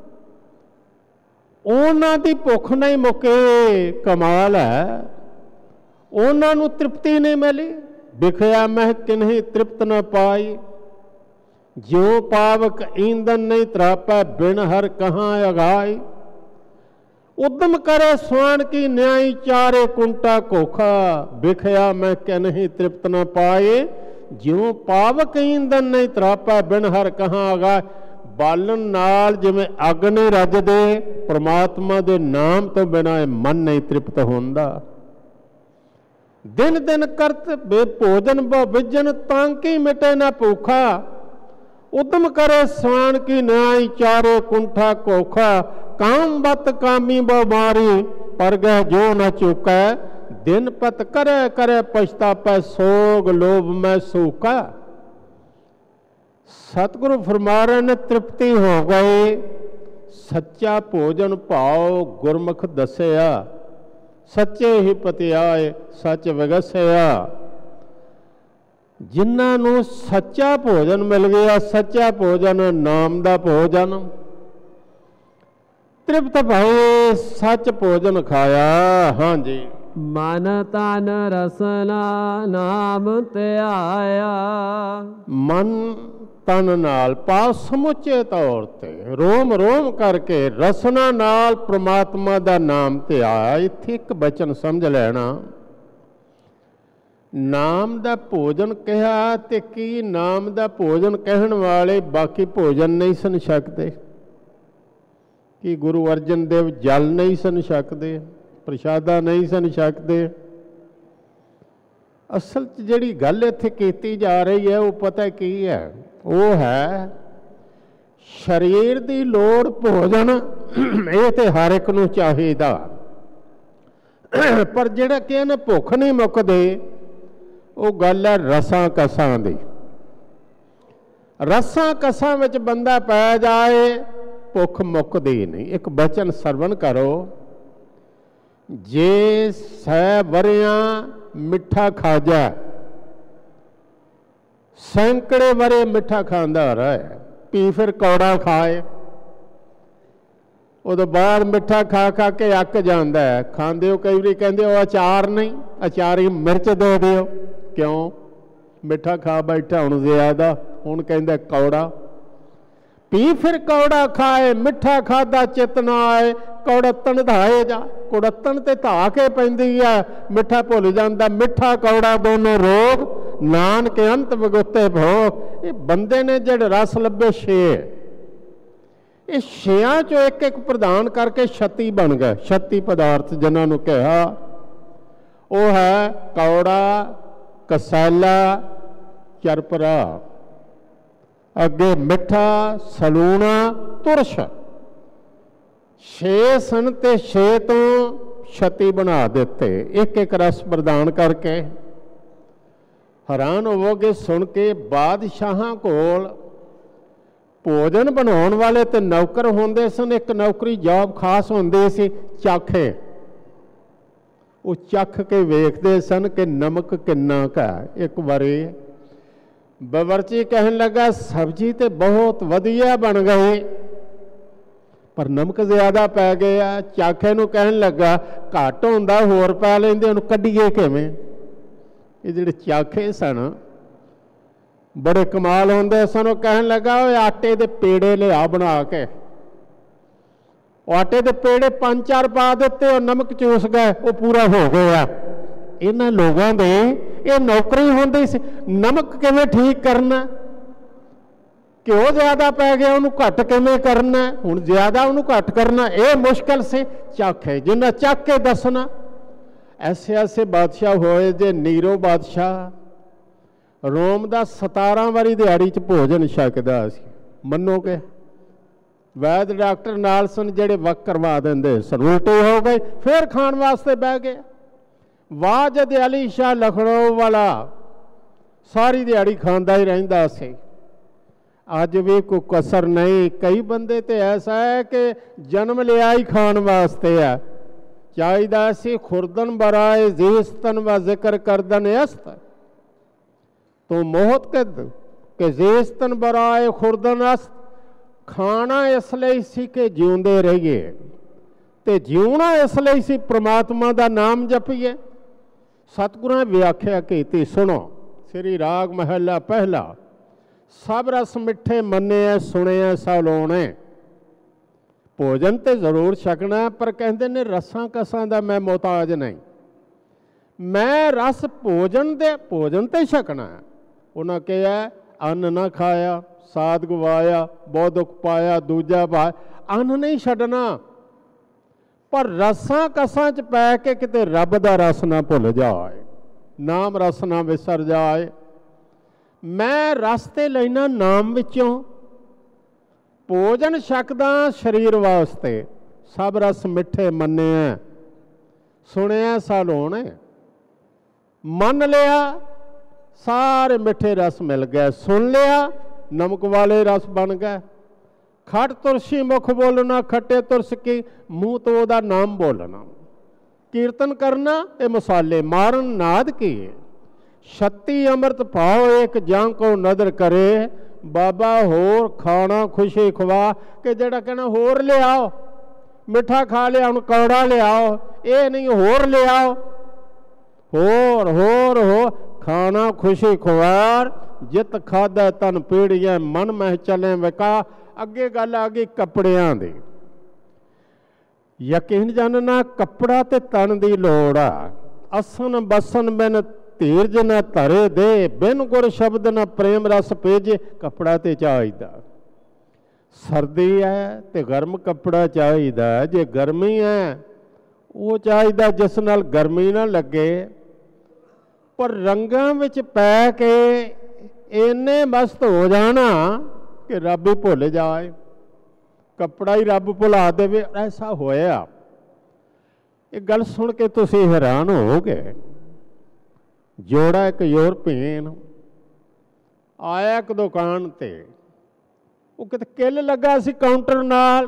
ਉਹਨਾਂ ਦੀ ਭੁੱਖ ਨਹੀਂ ਮੁੱਕੇ। ਕਮਾਲ ਹੈ, ਉਹਨਾਂ ਨੂੰ ਤ੍ਰਿਪਤੀ ਨਹੀਂ ਮਿਲੀ। ਵਿਖਿਆ ਮਹਿ ਕਿਨਹੀ ਤ੍ਰਿਪਤ ਨਾ ਪਾਈ, ਜਿਉ ਪਾਵਕ ਈਂਦਨ ਨਹੀਂ ਤਰਾਪੈ, ਬਿਨ ਹਰ ਕਹਾਂ ਅਗਾਈ। ਉਦਮ करे स्वान की न्याय, चारे कुंटा कोखा, बिखया मैं क्या नहीं तृप्त न पाए, ज्यों पावक ईंधन नहीं तरापा, बिन हर कहाँ आगा। बालन नाल जिवें अग नहीं रजदे, परमात्मा दे नाम तो बिना मन नहीं तृप्त होंदा। दिन दिन करत बे भोजन बहु बिजन, तांकी मिटे ना भूखा। उदम करे स्वान की न्याय, चारे कुंठा कोखा। काम बत कामी बमारी, पर गह जो न चुका। दिन पत करे करे पछतापै, सोग लोभ में सूखा। सतगुरु फरमा रहे ने तृप्ति हो गई, सच्चा भोजन भाव गुरमुख दसिया। सच्चे ही पतिआए सच विगसिया। जिन्हां नूं सच्चा भोजन मिल गया, सच्चा भोजन नाम दा भोजन, तृप्त भाई सच भोजन खाया। हाँ जी। मन तन रसना नाम त्याया। मन तन नाल पाव समुचे तौर ते रोम रोम करके रसना नाल परमात्मा दा नाम त्याया। इत्थे एक बचन समझ लेना, नाम दा भोजन कहा ते की नाम दा भोजन कहण वाले बाकी भोजन नहीं सन सकते। कि गुरु अर्जन देव जल नहीं सन सकते, प्रसादा नहीं सन सकते। असल च जिहड़ी गल इत्थे कीती जा रही है वो पता की है, वो है शरीर दी लोड़ भोजन। ये तो हर एक नूं चाहीदा, पर जिहड़ा कि इन्हें भुख नहीं मुकदी, वो गल है रसां कसां दी। रसां कसां विच बंदा पै जाए, भुख मुकदी नहीं। एक बचन सरवण करो, जे सै वरियां मिठा खाजा, सैकड़े वरे मिठा खांदा रहे, पी फिर कौड़ा खाए। उदों बाद मिठा खा खा के अक जांदा है। खांदे हो कई वारी कहंदे हो अचार नहीं, अचारी मिर्च दे दिओ। क्यों? मिठा खा बैठा हुण ज़्यादा, हुण कहंदा कौड़ा। पी फिर कौड़ा खाए, मिठा खादा चित ना आए, कौड़तन धाए जा। कौड़तन ते धा के पैंदी है, मिठा भुल जांदा। मिठा कौड़ा दोनों रोग, नानक अंत विगुते भोग। ये बंदे ने जिहड़े रस लभे छे, ये छेयां चो एक एक प्रदान करके छत्ती बन गए। छत्ती पदार्थ जिन्हां नूं कहा, वो है कौड़ा, कसैला, चरपरा, अगे मिठा, सलूणा, तुरश। छे सन ते छे तो छत्ती बना देते, एक एक रस प्रदान करके। हैरान होवोगे सुन के, बादशाहां कोल भोजन बनाने वाले तो नौकर होंदे सन। एक नौकरी जॉब खास होंदी सी, चाखे। वो चख के वेखते सन कि नमक किन्ना का। एक बारी बावर्ची कहन लगा सब्जी तो बहुत वधिया बन गई पर नमक ज़्यादा पै गया। चाखे नूं कहन लगा घट हुंदा होर पै लैंदे, उहनूं कढीए किवें। ये जिहड़े चाखे सन बड़े कमाल होंदे सन। वो कहन लगा ओए आटे दे पेड़े लिया बना के, आटे दे पेड़े पंज चार पा दिते और नमक चूस गए, वो पूरा हो गया। इन्हां लोगों दे ये नौकरी होंदी सी, नमक किवें ठीक करना, घ्यो ज़्यादा पै गया उन्होंने घट किवें करना, हुण ज़्यादा उन्होंने घट करना ये मुश्किल से चाखे जिन्हें चख के दसना। ऐसे ऐसे बादशाह होए जे नीरो बादशाह रोम का सतारह वारी दिहाड़ी च भोजन छकदा सी। मनोगे वैद डॉक्टर नाल सन जिहड़े वक करवा देंदे सन, उल्टे हो गए फिर खाण वास्ते बह गए। वाजद अली शाह लखनऊ वाला सारी दिहाड़ी खांदा ही रहिंदा सी। अज भी कोई कसर नहीं। कई बंदे तो ऐसा है कि जन्म लिया ही खाण वास्ते है। चाहिदा सी खुरदन बराए जीस्तन व जिक्र करदन अस्त तो मोहत कद के जीस्तन बराए खुरदन अस्त। खाना इसलिए सी कि जिउंदे रहिए ते जिउना इसलिए सी परमात्मा का नाम जपीए। सतगुरां व्याख्या की सुनो। श्री राग महला पहला सब रस मिठे मन्ने सुने सलोने। भोजन तो जरूर छकना पर कहते ने रसा कसा का मैं मोहताज नहीं। मैं रस भोजन दे भोजन तो छकना। उन्हें कहा अन्न ना खाया साध गवाया बहुत दुख पाया दूजा पाया। अन्न नहीं छड्डना पर रसा कसा च पै के किते रब दा रस ना भुल जाए, नाम रस ना विसर जाए। मैं रस्ते लेना नाम विचों। भोजन छकदा शरीर वास्ते। सब रस मिठे मन्ने सुने सलोने। मन लिया सारे मिठे रस मिल गए, सुन लिया नमक वाले रस बन गए। खट तुरसी मुख बोलना, खट्टे तुरस की मुँह तो वह नाम बोलना। कीर्तन करना ये मसाले मारन नाद की। छत्ती अमृत पाओ एक जां को नदर करे। बाबा होर खाना खुशी खवा के जड़ा कहना होर ले आओ, मिठा खा लिया हूँ कौड़ा ले आओ, ये नहीं होर ले आओ। होर होर हो खाना खुशी खुवार जित खादा तन पीड़िया मन मह चले विका। अगे गल आ गई कपड़ियां दी। यकीन जानना कपड़ा ते तन दी लोड़ आ। असन बसन बिन धीरज न धरे दे, बिन गुर शब्द न प्रेम रस भेजे। कपड़ा तो चाहिदा। सर्दी है तो गर्म कपड़ा चाहिदा। जे गर्मी है वो चाहिदा जिस नाल गर्मी ना लगे। पर रंगां विच पै के इन्ने मस्त हो जाना कि रब ही भुल जाए, कपड़ा ही रब भुला देवे। ऐसा होया। ये गल सुन के तुसीं हैरान हो गए। जोड़ा एक यूरोपीन आया एक दुकान ते, वो किते किल लगा सी काउंटर नाल।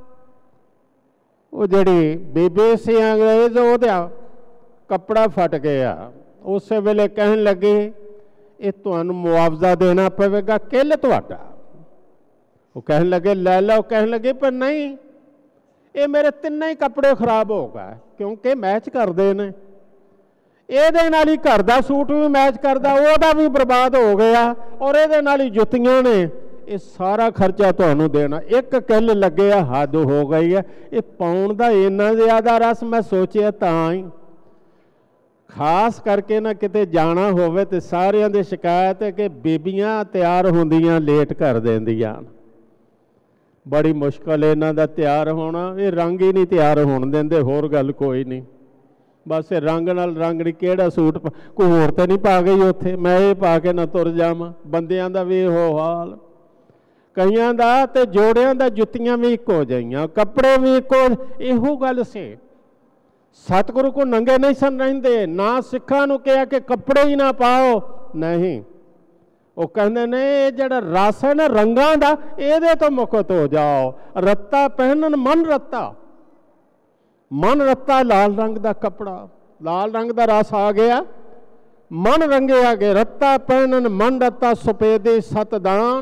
वो जिहड़ी बीबी सी अंग्रेज ओहदा कपड़ा फट गया। उस वेले कहन लगे ये तुहानूं मुआवजा देना पवेगा, किल तुहाडा। वो कहन लगे लै लो। कहन लगे पर नहीं ये मेरे तिन्ने ही कपड़े खराब हो गए क्योंकि मैच करते हैं। ਇਹਦੇ ਨਾਲ ਹੀ घर का सूट भी मैच करता, ਉਹਦਾ भी बर्बाद हो गया और ਇਹਦੇ ਨਾਲ ਹੀ ਜੁੱਤੀਆਂ ने। ये सारा खर्चा ਤੁਹਾਨੂੰ देना। एक किल लगे हद हो गई है। ये पाउण का इन्ना ज़्यादा रस मैं सोचिया तां ही खास करके ना किते जाना होवे ते सारियां दी शिकायत है कि बीबियां तैयार होंदियां लेट कर देंदियां। बड़ी मुश्किल इन्हां दा तैयार होना। ये रंग ही नहीं तैयार होण देंदे, होर गल कोई नहीं। बस रंग नाल रंगड़ी केड़ा सूट कोई होर तो नहीं पा गई उत्थे, मैं ये पा के ना तुर जावां। बंदियां दा भी हो हाल, कईयां दा ते जोड़ियां दा जुत्तियां भी इक हो जाइयां, कपड़े भी इक हो। इहो गल से सतगुरु को नंगे नहीं सन रहिंदे। ना सिखां नूं कहा कि कपड़े ही ना पाओ, नहीं। वो कहंदे ने जिहड़ा रस है ना रंगां दा, इहदे तो मुक्त हो जाओ। रत्ता पहनन मन रत्ता, मन रत्ता लाल रंग का कपड़ा, लाल रंग का रस आ गया। मन रंगे आगे रत्ता पहनन मन रत्ता सुपेदी सतदान।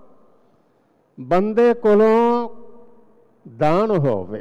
बंदे कोलों दान होवे,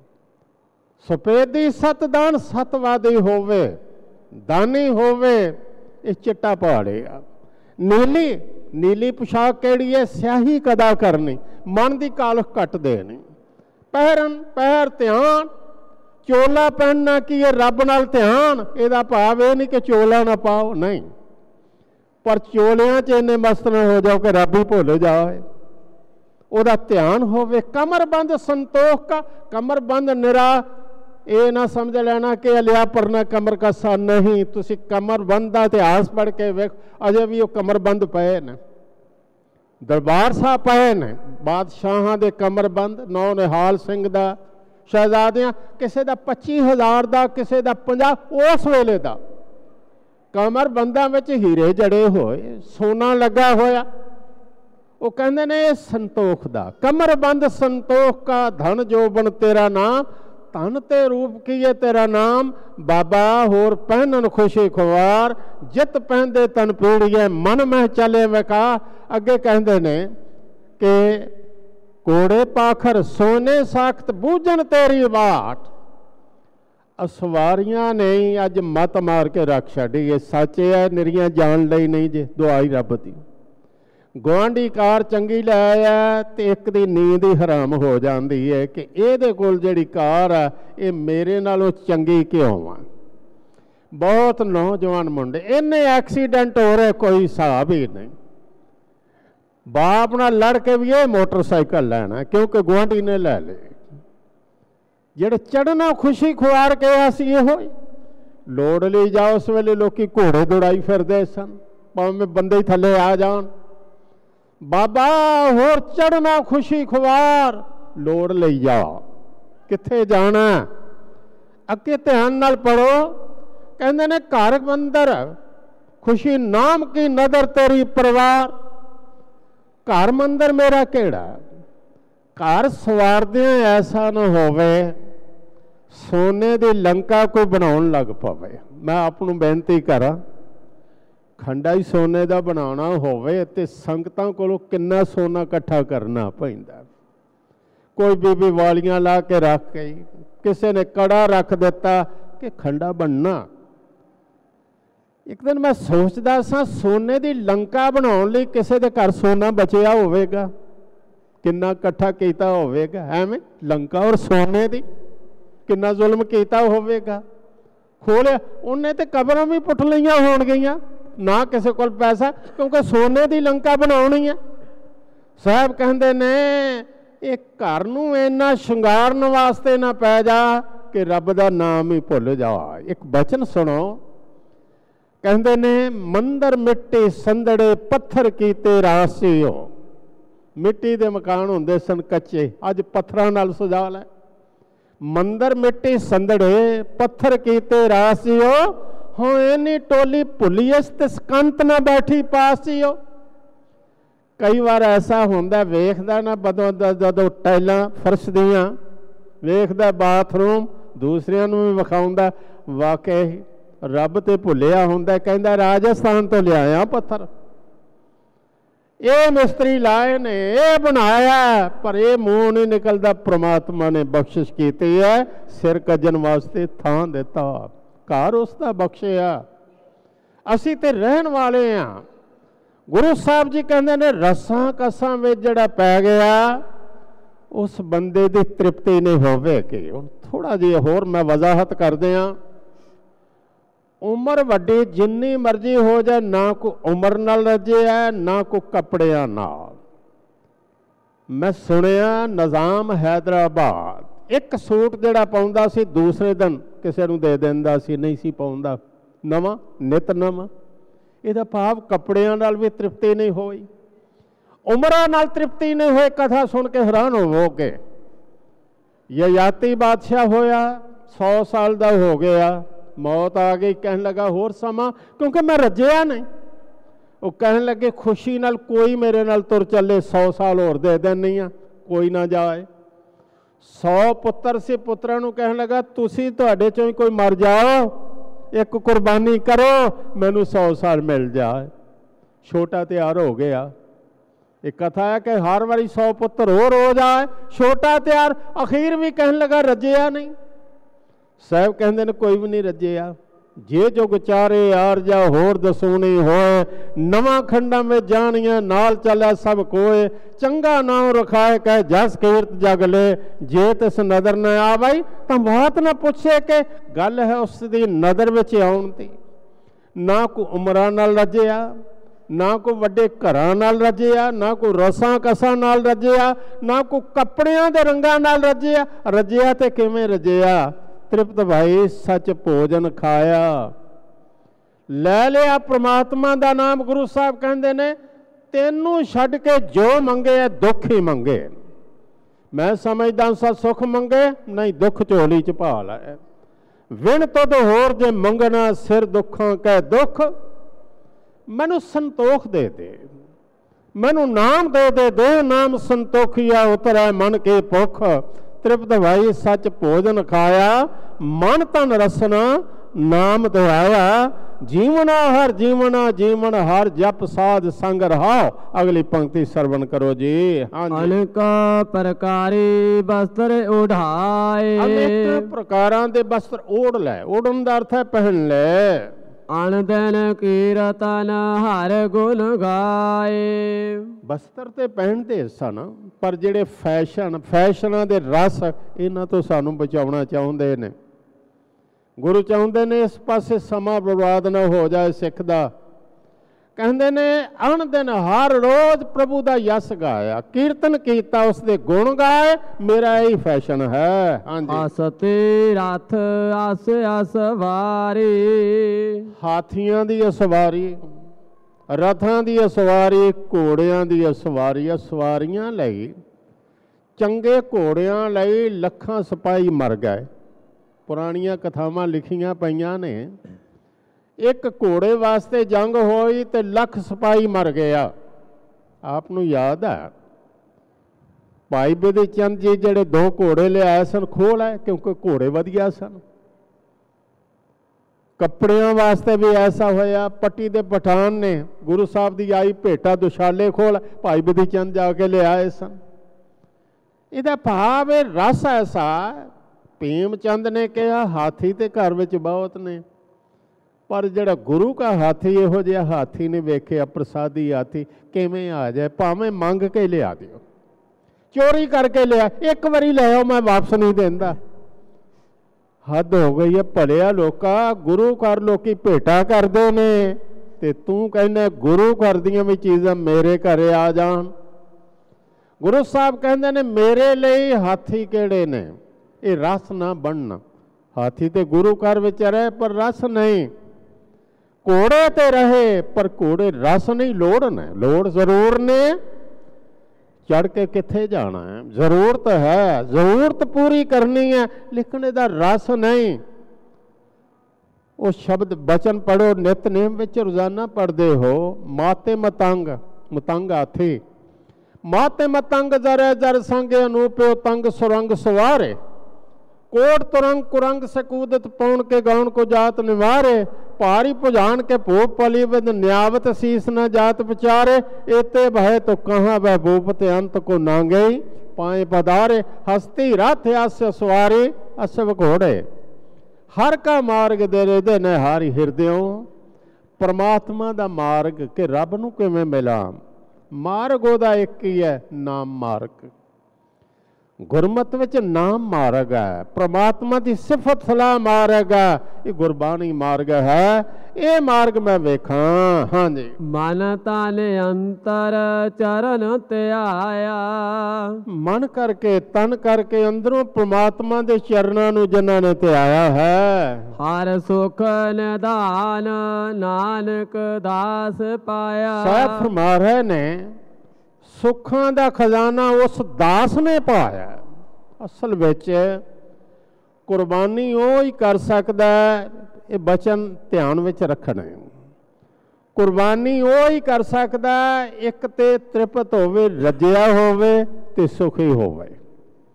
सुपेदी सतदान सतवादी होवे, दानी होवे, ये चिट्टा पहाड़े आ। नीली नीली पोशाक केड़ी है? स्याही कदा करनी, मन की कालख कट देनी। पहरन पहर ध्यान, चोला पहनना की है? रब नाल ध्यान। ਇਹਦਾ ਭਾਵ ਇਹ नहीं कि चोला ना पाओ, नहीं, पर चोलियां च इन्ने मस्त ना हो जाओ कि रब ही भुल जाए। ਉਹਦਾ ध्यान होवे। कमरबंद संतोख का, कमरबंद निरा ये ना समझ लेना कि लिया परना कमर का सा, नहीं। तुसी कमरबंद का इतिहास पढ़ के वेख, अजे भी वो कमरबंद पे ने। दरबार साहब पे ने बादशाह के कमरबंद, नौ निहाल सिंह का, शहजादियां, किसी का पच्ची हज़ार का, किसी का पंजाह, उस वेले का कमरबंदा में हीरे जड़े होए, सोना लगा होया। वो कहते ने संतोख दा, कमरबंद संतोख का, धन जोबन तेरा नाम, धन ते रूप की है तेरा नाम। बाबा होर पहनन खुशी खुवार, जित पहनदे तन पीड़िए, मन में चले विका। अगे कहते ने कि कोड़े पाखर सोने साख्त बूझन तेरी बाट। असवारियां ने अज मत मार के रख छड़ी, ये सच है, निरियां जान लई नहीं जे, दुआई रब दी। गुआढ़ी कार चंगी लै आया तो एक दी नींद ही हराम हो जाती है कि ये कोल जिहड़ी कार आ ये मेरे नालों चंगी क्यों आ। बहुत नौजवान मुंडे, इन्ने एक्सीडेंट हो रहे कोई हिसाब ही नहीं। बाप नाल लड़ के भी ये मोटरसाइकिल लैना क्योंकि गुआढ़ी ने लै ले। जिहड़े चढ़ना खुशी खुआर के असी ये लोड़ ली जाओ, उस वेले लोग घोड़े दौड़ाई फिरदे सन, भावें बंदे ही थले आ जान। बाबा होर चढ़ना खुशी खुवार, लोड़ ले जाओ, किथे जाना। अगे ध्यान नाल पढ़ो, कहते ने घर मंदर खुशी नाम की नदर तेरी परिवार। घर मंदर मेरा केड़ा, घर सवारदे ऐसा न होवे सोने दी लंका कोई बनाउण लग पवे। मैं आपनू बेनती करा, खंडा ही सोने का बनाना होवे ते संगतां कोलों किन्ना सोना इकट्ठा करना पैंदा। कोई बीबी वालियां ला के रख गई, किसी ने कड़ा रख दिता कि खंडा बनना। एक दिन मैं सोचदा सा, सोने की लंका बनाउण लई किसी दे घर सोना बचिया होवेगा, किन्ना इकट्ठा कीता होवेगा। एवें लंका और सोने दी किन्ना जुल्म कीता होवेगा। खोलिया उन्हें तो कबरां भी पुट लईआं होणगीआं, ना किसी को पैसा, क्योंकि सोने की लंका बनानी है। साहब कहते ने एक घर नूं इन्ना शंगारन वास्ते ना पै जा कि रब का नाम ही भुल जा। एक बचन सुनो, कहते ने मंदिर मिट्टी संदड़े पत्थर कीते रासियो। मिट्टी के मकान होंदे सन कच्चे, अज पत्थरां नाल सजा लै। मंदिर मिट्टी संदड़े पत्थर कीते रासियो, हाँ इन्नी टोली भुलीस ते सकंत ना बैठी पासी हो। कई बार ऐसा होंदा, वेखदा ना बदों जदों टाइलां फर्श दियां वेखदा, बाथरूम दूसरियां नूं भी विखाउंदा, वाकई रब ते भुलिया हुंदा। कहंदा राजस्थान तो लिआया पत्थर, ये मिस्त्री लाए ने, ये बनाया, पर ये मुंह नहीं निकलदा। परमात्मा ने बख्शिश की है, सिर कजन वास्ते थां दिता, घर उसका बख्शिया। असी ते रहन वाले हाँ। गुरु साहब जी कहते ने रसां कसां में जड़ा पै गया उस बंदे की तृप्ति नहीं होवेगी। थोड़ा जी होर मैं वजाहत कर दिया, उम्र वड्डी जिन्नी मर्जी हो जाए, ना को उम्र नाल रजे है ना को कपड़ियां नाल। मैं सुनिया निजाम हैदराबाद एक सूट जिहड़ा पाउंदा सी दूसरे दिन किसी नूं दे दिंदा सी, नहीं सी पाउंदा, नवां नित नवां। इहदा भाव कपड़ियां नाल भी तृप्ति नहीं होई, उमरां नाल तृप्ति नहीं होई। कथा सुन के हैरान होवोगे। ययाति बादशाह होया, सौ साल का हो गया, मौत आ गई, कहने लगा होर समा, क्योंकि मैं रजिया नहीं। वो कहने लगे खुशी नाल कोई मेरे नाल तुर चले, सौ साल होर दे देनी आ, कोई ना जाए। सौ पुत्र से पुत्रां नूं कहने लगा तुसी तुहाडे चों ही कोई मर जाओ, एक कुर्बानी करो, मैनू सौ साल मिल जाए। छोटा तैयार हो गया। एक कथा है कि हर बारी सौ पुत्र हो रो जाए, छोटा तैयार अखीर भी कहन लगा रजिया नहीं। साहब कहते ने कोई भी नहीं रजिया, जे जुग चारे यार जा होर दसूनी होए, नवा खंडा में जानिया नाल चला सब कोए, चंगा नाम रखाए कह जस कीर्त जग ले, जे तिस नदर न आवई तो बात ना पूछे कि गल है उसकी नदर विच आउण दी। ना को उमरां नाल रजिया, ना को वड्डे घरां नाल रजिया, ना को रसां कसां नाल रजिया, ना को कपड़ियां दे रंगां नाल रजिया। रजिया ते किवें रजिया? तृप्त भाई सच भोजन खाया, लै लिया परमात्मा का नाम। गुरु साहब कहते ने तेनू छड्ड के जो मंगे दुख ही मंगे। मैं समझदा सा सुख मंगे नहीं, दुख झोली च पा लै। विण तुद होर जे मंगना सिर दुखां कै दुख, मैनू संतोख दे दे, मैनू नाम दे दे, दे नाम संतोखिया उतरै मन की भुख। तृप्त भाई सच भोजन खाया, मन तन रसना नाम धोया, जीवना हर जीवना जीवन हर जप साध संग रहाओ। अगली पंक्ति श्रवण करो जी। हाँ जी। अनेक प्रकारी वस्त्र ओढ़ाए, अनेक प्रकारां दे वस्त्र ओढ़ लै। ओढ़न दा अर्थ है पहन ले। अन दिन कीरतन हर गुण गाए। वस्त्र तो पहनते सन, पर जेड़े फैशन फैशनां दे रस इन्हां तो सानू बचाउणा चाहुंदे ने। गुरु चाहुंदे ने इस पासे समा बर्बाद ना हो जाए सिख दा। कहंदे ने अन दिन हर रोज प्रभु दा यश गाया, कीर्तन कीता, उसदे गुण गाए, मेरा यही फैशन है। हाँ जी। असते रथ आस असवारी, हाथियां दी सवारी, रथां दी सवारी, घोड़ियां दी सवारी। सवारियां लई चंगे घोड़ियां लई लखां सिपाही मर गए। पुरानियां कथावां लिखियां पईयां ने, एक घोड़े वास्ते जंग होई ते लख सिपाही मर गया। आपनू याद है भाई बिधि चंद जी जेड़े दो घोड़े ले आए सन, खोल आए क्योंकि घोड़े वधिया सन। कपड़ियां वास्ते भी ऐसा होया, पट्टी दे पठान ने गुरु साहब दी आई भेटा दुशाले खोल, भाई बिधि चंद जाके ले आए सन। इहदा भाव है रस ऐसा। भीम चंद ने कहा हाथी ते घर विच बहुत ने, पर जिहड़ा गुरु का हाथी इहो जिहा हाथी ने वेखिया, प्रसादी हाथी किवें आ जाए, भावें मंग के लिया दिओ, चोरी करके लिया, एक बारी ले आओ मैं वापस नहीं देंदा। हद हो गई है भलिया लोका। गुरु घर लोकी भेटा करदे ने ते तू कहना गुरु घर दियां भी चीज़ां मेरे घरे आ जान। गुरु साहब कहंदे ने मेरे लिए हाथी किहड़े ने, ये रस ना बनना। हाथी ते गुरु घर विच रहे पर रस नहीं, घोड़े ते रहे पर घोड़े रस नहीं लोड़न। लोड़ जरूर ने, चढ़ के किथे जाना है, जरूरत है, जरूरत पूरी करनी है, लेकिन इहदा रस नहीं। वो शब्द बचन पढ़ो, नितनेम विच रोजाना पढ़ते हो। माते मतंग, मतंग हाथी, माते मतंग जरे जर संग अनूप्यो तंग सुरंग सवारे, कोट तुरंग कुरंग से कूदत पौन के गौन को जात निवारे, पारी पुजान के भूप पली विद न्यावत शीस न जात विचारे, एते भय तो कहाँ वह भूपते अंत को नांगे, पाए पधारे हस्ती रथ आस्य सवारी अश्व घोड़े, हर का मार्ग दे रे दे न हारी हिरदों। परमात्मा दा मार्ग के रब नूं किवें मिला, मार्ग ओहदा एक ही है, नाम मार्ग। गुरमत विच नाम मार्ग है, परमात्मा की सिफत सलाह मार्ग है, ये गुरबाणी मार्ग है। ये मार्ग मैं वेखा। हाँ जी। मन तन अंतर चरण ते आया, मन करके तन करके अंदरों परमात्मा के चरणों नूं जिन्हां ने ते आया है। हर सुख निदान नानक दास पाया। साहब फरमा रहे ने सुखां दा खजाना उस दास ने पाया। असल विच कुर्बानी वो ही कर सकता है, ये बचन ध्यान विच रखना है। कुर्बानी वो ही कर सकता है, एक ते तृप्त होवे, रजिया होवे ते सुखी होवे।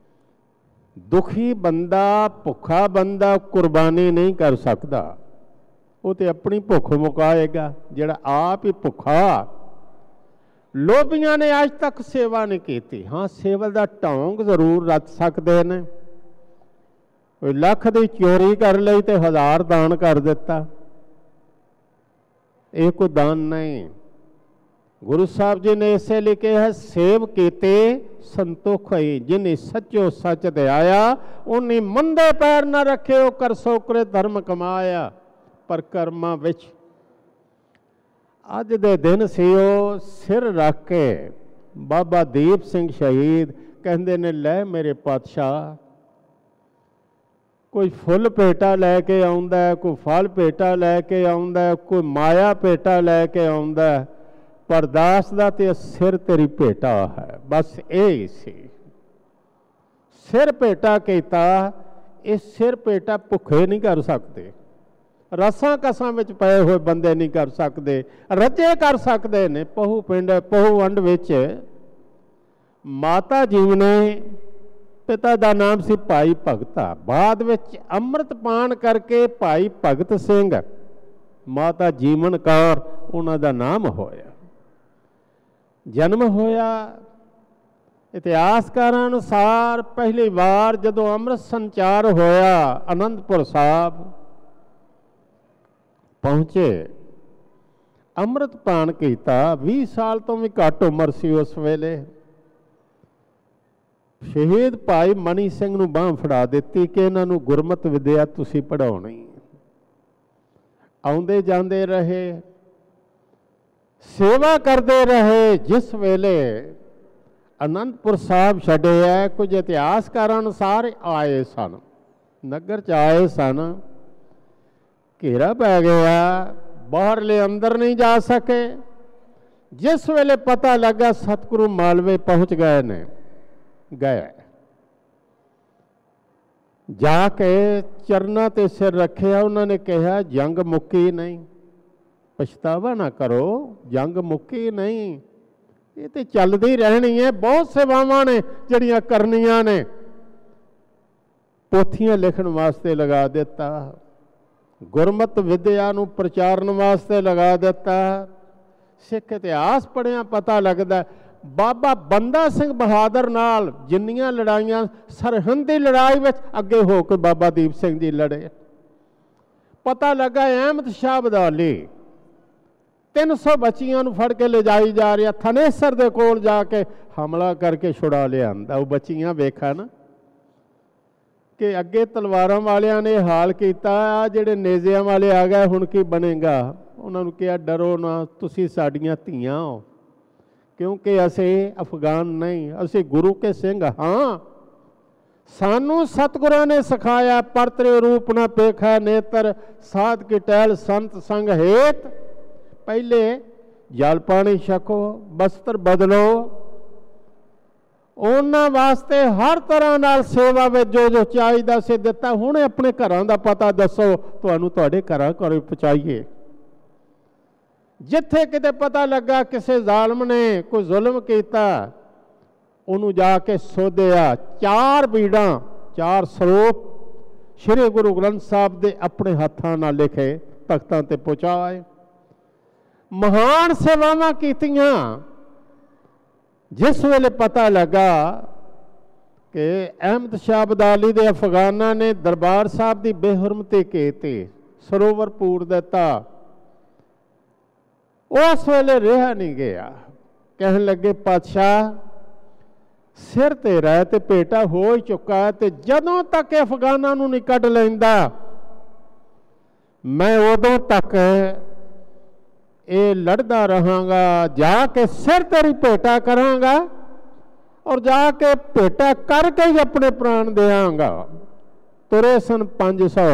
दुखी बंदा, भुखा बंदा कुर्बानी नहीं कर सकता। ਉਹ ਤੇ ਆਪਣੀ ਭੁੱਖ ਮੁਕਾਏਗਾ, ਜਿਹੜਾ ਆਪ ਹੀ ਭੁੱਖਾ। ਲੋਭੀਆਂ ਨੇ ਅੱਜ ਤੱਕ ਸੇਵਾ ਨਹੀਂ ਕੀਤੀ। ਹਾਂ, ਸੇਵਾ ਦਾ ਢੌਂਗ ਜ਼ਰੂਰ ਰਚ ਸਕਦੇ ਨੇ। ਕੋਈ ਲੱਖ ਦੀ ਚੋਰੀ ਕਰ ਲਈ ਤੇ ਹਜ਼ਾਰ ਦਾਨ ਕਰ ਦਿੱਤਾ, ਇਹ ਕੋਈ ਦਾਨ ਨਹੀਂ। ਗੁਰੂ ਸਾਹਿਬ ਜੀ ਨੇ ਇਸੇ ਲਈ ਕਿਹਾ, ਸੇਵ ਕੀਤੇ ਸੰਤੋਖ ਹੋਈ, ਜਿਨੇ ਸੱਚੋ ਸੱਚ ਤੇ ਆਇਆ, ਉਹਨੇ ਮੰਦੇ ਪੈਰ ਨਾ ਰੱਖਿਓ, ਕਰ ਸੋ ਕਰੇ ਧਰਮ ਕਮਾਇਆ। ਪਰ ਕਰਮਾਂ ਵਿੱਚ ਅੱਜ ਦੇ ਦਿਨ ਸੀ, ਉਹ ਸਿਰ ਰੱਖ ਕੇ ਬਾਬਾ ਦੀਪ ਸਿੰਘ ਸ਼ਹੀਦ ਕਹਿੰਦੇ ਨੇ, ਲੈ ਮੇਰੇ ਪਾਤਸ਼ਾਹ, ਕੋਈ ਫੁੱਲ ਭੇਟਾ ਲੈ ਕੇ ਆਉਂਦਾ, ਕੋਈ ਫਲ ਭੇਟਾ ਲੈ ਕੇ ਆਉਂਦਾ, ਕੋਈ ਮਾਇਆ ਭੇਟਾ ਲੈ ਕੇ ਆਉਂਦਾ, ਪਰ ਦਾਸ ਦਾ ਤੇ ਸਿਰ ਤੇਰੀ ਭੇਟਾ ਹੈ। ਬਸ ਇਹ ਹੀ ਸੀ, ਸਿਰ ਭੇਟਾ ਕੀਤਾ। ਇਹ ਸਿਰ ਭੇਟਾ ਭੁੱਖੇ ਨਹੀਂ ਕਰ ਸਕਦੇ, ਰਸਾਂ ਕਸਾਂ ਵਿੱਚ ਪਏ ਹੋਏ ਬੰਦੇ ਨਹੀਂ ਕਰ ਸਕਦੇ, ਰੱਜੇ ਕਰ ਸਕਦੇ ਨੇ। ਪਹੂ ਪਿੰਡ ਪਹੂ ਵੰਡ ਵਿੱਚ ਮਾਤਾ ਜੀ ਨੇ, ਪਿਤਾ ਦਾ ਨਾਮ ਸੀ ਭਾਈ ਭਗਤਾ, ਬਾਅਦ ਵਿੱਚ ਅੰਮ੍ਰਿਤ ਪਾਨ ਕਰਕੇ ਭਾਈ ਭਗਤ ਸਿੰਘ, ਮਾਤਾ ਜੀਵਨ ਕੌਰ ਉਹਨਾਂ ਦਾ ਨਾਮ ਹੋਇਆ, ਜਨਮ ਹੋਇਆ। ਇਤਿਹਾਸਕਾਰਾਂ ਅਨੁਸਾਰ ਪਹਿਲੀ ਵਾਰ ਜਦੋਂ ਅੰਮ੍ਰਿਤ ਸੰਚਾਰ ਹੋਇਆ, ਅਨੰਦਪੁਰ ਸਾਹਿਬ ਪਹੁੰਚੇ, ਅੰਮ੍ਰਿਤ ਪਾਨ ਕੀਤਾ। ਵੀਹ ਸਾਲ ਤੋਂ ਵੀ ਘੱਟ ਉਮਰ ਸੀ ਉਸ ਵੇਲੇ। ਸ਼ਹੀਦ ਭਾਈ ਮਨੀ ਸਿੰਘ ਨੂੰ ਬਾਂਹ ਫੜਾ ਦਿੱਤੀ ਕਿ ਇਹਨਾਂ ਨੂੰ ਗੁਰਮਤਿ ਵਿਦਿਆ ਤੁਸੀਂ ਪੜ੍ਹਾਉਣੀ। ਆਉਂਦੇ ਜਾਂਦੇ ਰਹੇ, ਸੇਵਾ ਕਰਦੇ ਰਹੇ। ਜਿਸ ਵੇਲੇ ਅਨੰਦਪੁਰ ਸਾਹਿਬ ਛੱਡਿਆ, ਕੁਝ ਇਤਿਹਾਸਕਾਰਾਂ ਅਨੁਸਾਰ ਆਏ ਸਨ, ਨਗਰ 'ਚ ਆਏ ਸਨ, ਘੇਰਾ ਪੈ ਗਿਆ, ਬਾਹਰਲੇ ਅੰਦਰ ਨਹੀਂ ਜਾ ਸਕੇ। ਜਿਸ ਵੇਲੇ ਪਤਾ ਲੱਗਾ ਸਤਿਗੁਰੂ ਮਾਲਵੇ ਪਹੁੰਚ ਗਏ ਨੇ, ਗਏ, ਜਾ ਕੇ ਚਰਨਾਂ ਤੇ ਸਿਰ ਰੱਖਿਆ। ਉਹਨਾਂ ਨੇ ਕਿਹਾ, ਜੰਗ ਮੁੱਕੀ ਨਹੀਂ, ਪਛਤਾਵਾ ਨਾ ਕਰੋ, ਜੰਗ ਮੁੱਕੀ ਨਹੀਂ, ਇਹ ਤੇ ਚੱਲਦੀ ਰਹਿਣੀ ਹੈ। ਬਹੁਤ ਸੇਵਾਵਾਂ ਨੇ ਜਿਹੜੀਆਂ ਕਰਨੀਆਂ ਨੇ। ਪੋਥੀਆਂ ਲਿਖਣ ਵਾਸਤੇ ਲਗਾ ਦਿੱਤਾ, ਗੁਰਮਤਿ ਵਿਦਿਆ ਨੂੰ ਪ੍ਰਚਾਰਨ ਵਾਸਤੇ ਲਗਾ ਦਿੱਤਾ। ਸਿੱਖ ਇਤਿਹਾਸ ਪੜ੍ਹਿਆ ਪਤਾ ਲੱਗਦਾ, ਬਾਬਾ ਬੰਦਾ ਸਿੰਘ ਬਹਾਦਰ ਨਾਲ ਜਿੰਨੀਆਂ ਲੜਾਈਆਂ, ਸਰਹੰਦ ਦੀ ਲੜਾਈ ਵਿੱਚ ਅੱਗੇ ਹੋ ਕੇ ਬਾਬਾ ਦੀਪ ਸਿੰਘ ਜੀ ਲੜੇ। ਪਤਾ ਲੱਗਾ ਅਹਿਮਦ ਸ਼ਾਹ ਅਬਦਾਲੀ ਤਿੰਨ ਸੌ ਬੱਚੀਆਂ ਨੂੰ ਫੜ ਕੇ ਲਿਜਾਈ ਜਾ ਰਿਹਾ, ਥਨੇਸਰ ਦੇ ਕੋਲ ਜਾ ਕੇ ਹਮਲਾ ਕਰਕੇ ਛੁਡਾ ਲਿਆਂਦਾ। ਉਹ ਬੱਚੀਆਂ ਵੇਖਾ ਨਾ ਕਿ ਅੱਗੇ ਤਲਵਾਰਾਂ ਵਾਲਿਆਂ ਨੇ ਹਾਲ ਕੀਤਾ, ਆ ਜਿਹੜੇ ਨੇਜ਼ਿਆਂ ਵਾਲੇ ਆ ਗਏ, ਹੁਣ ਕੀ ਬਣੇਗਾ। ਉਹਨਾਂ ਨੂੰ ਕਿਹਾ, ਡਰੋ ਨਾ, ਤੁਸੀਂ ਸਾਡੀਆਂ ਧੀਆਂ ਹੋ, ਕਿਉਂਕਿ ਅਸੀਂ ਅਫਗਾਨ ਨਹੀਂ, ਅਸੀਂ ਗੁਰੂ ਕੇ ਸਿੰਘ ਹਾਂ। ਸਾਨੂੰ ਸਤਿਗੁਰਾਂ ਨੇ ਸਿਖਾਇਆ, ਪਰਤਰੇ ਰੂਪ ਨਾ ਪੇਖਾ ਨੇਤਰ, ਸਾਧ ਕੀ ਟਹਿਲ ਸੰਤ ਸੰਗ ਹੇਤ। ਪਹਿਲੇ ਜਲ ਪਾਣੀ ਛਕੋ, ਬਸਤਰ ਬਦਲੋ, ਉਹਨਾਂ ਵਾਸਤੇ ਹਰ ਤਰ੍ਹਾਂ ਨਾਲ ਸੇਵਾ ਵਿੱਚ ਜੋ ਜੋ ਚਾਹੀਦਾ ਸੀ ਦਿੱਤਾ। ਹੁਣ ਆਪਣੇ ਘਰਾਂ ਦਾ ਪਤਾ ਦੱਸੋ, ਤੁਹਾਨੂੰ ਤੁਹਾਡੇ ਘਰਾਂ ਘਰ ਪਹੁੰਚਾਈਏ। ਜਿੱਥੇ ਕਿਤੇ ਪਤਾ ਲੱਗਾ ਕਿਸੇ ਜ਼ਾਲਮ ਨੇ ਕੋਈ ਜ਼ੁਲਮ ਕੀਤਾ, ਉਹਨੂੰ ਜਾ ਕੇ ਸੋਧਿਆ। ਚਾਰ ਬੀੜਾਂ, ਚਾਰ ਸਰੂਪ ਸ਼੍ਰੀ ਗੁਰੂ ਗ੍ਰੰਥ ਸਾਹਿਬ ਦੇ ਆਪਣੇ ਹੱਥਾਂ ਨਾਲ ਲਿਖੇ ਤਖਤਾਂ ਤੇ ਪਹੁੰਚਾਏ। ਮਹਾਨ ਸੇਵਾਵਾਂ ਕੀਤੀਆਂ। ਜਿਸ ਵੇਲੇ ਪਤਾ ਲੱਗਾ ਕਿ ਅਹਿਮਦ ਸ਼ਾਹ ਅਬਦਾਲੀ ਦੇ ਅਫਗਾਨਾਂ ਨੇ ਦਰਬਾਰ ਸਾਹਿਬ ਦੀ ਬੇਹੁਰਮਤੀ ਕੀਤੀ, ਸਰੋਵਰ ਪੂਰ ਦਿੱਤਾ, ਉਸ ਵੇਲੇ ਰਿਹਾ ਨਹੀਂ ਗਿਆ। ਕਹਿਣ ਲੱਗੇ, ਪਾਤਸ਼ਾਹ ਸਿਰ ਤੇ ਰਹਿ ਤੇ ਭੇਟਾ ਹੋ ਹੀ ਚੁੱਕਾ, ਤੇ ਜਦੋਂ ਤੱਕ ਅਫਗਾਨਾਂ ਨੂੰ ਨਹੀਂ ਕੱਢ ਲੈਂਦਾ, ਮੈਂ ਉਦੋਂ ਤੱਕ ਇਹ ਲੜਦਾ ਰਹਾਂਗਾ। ਜਾ ਕੇ ਸਿਰ ਤੇਰੀ ਭੇਟਾ ਕਰਾਂਗਾ, ਔਰ ਜਾ ਕੇ ਭੇਟਾ ਕਰਕੇ ਹੀ ਆਪਣੇ ਪ੍ਰਾਣ ਦਿਆਂਗਾ। ਤੁਰੇ ਸਨ ਪੰਜ ਸੌ,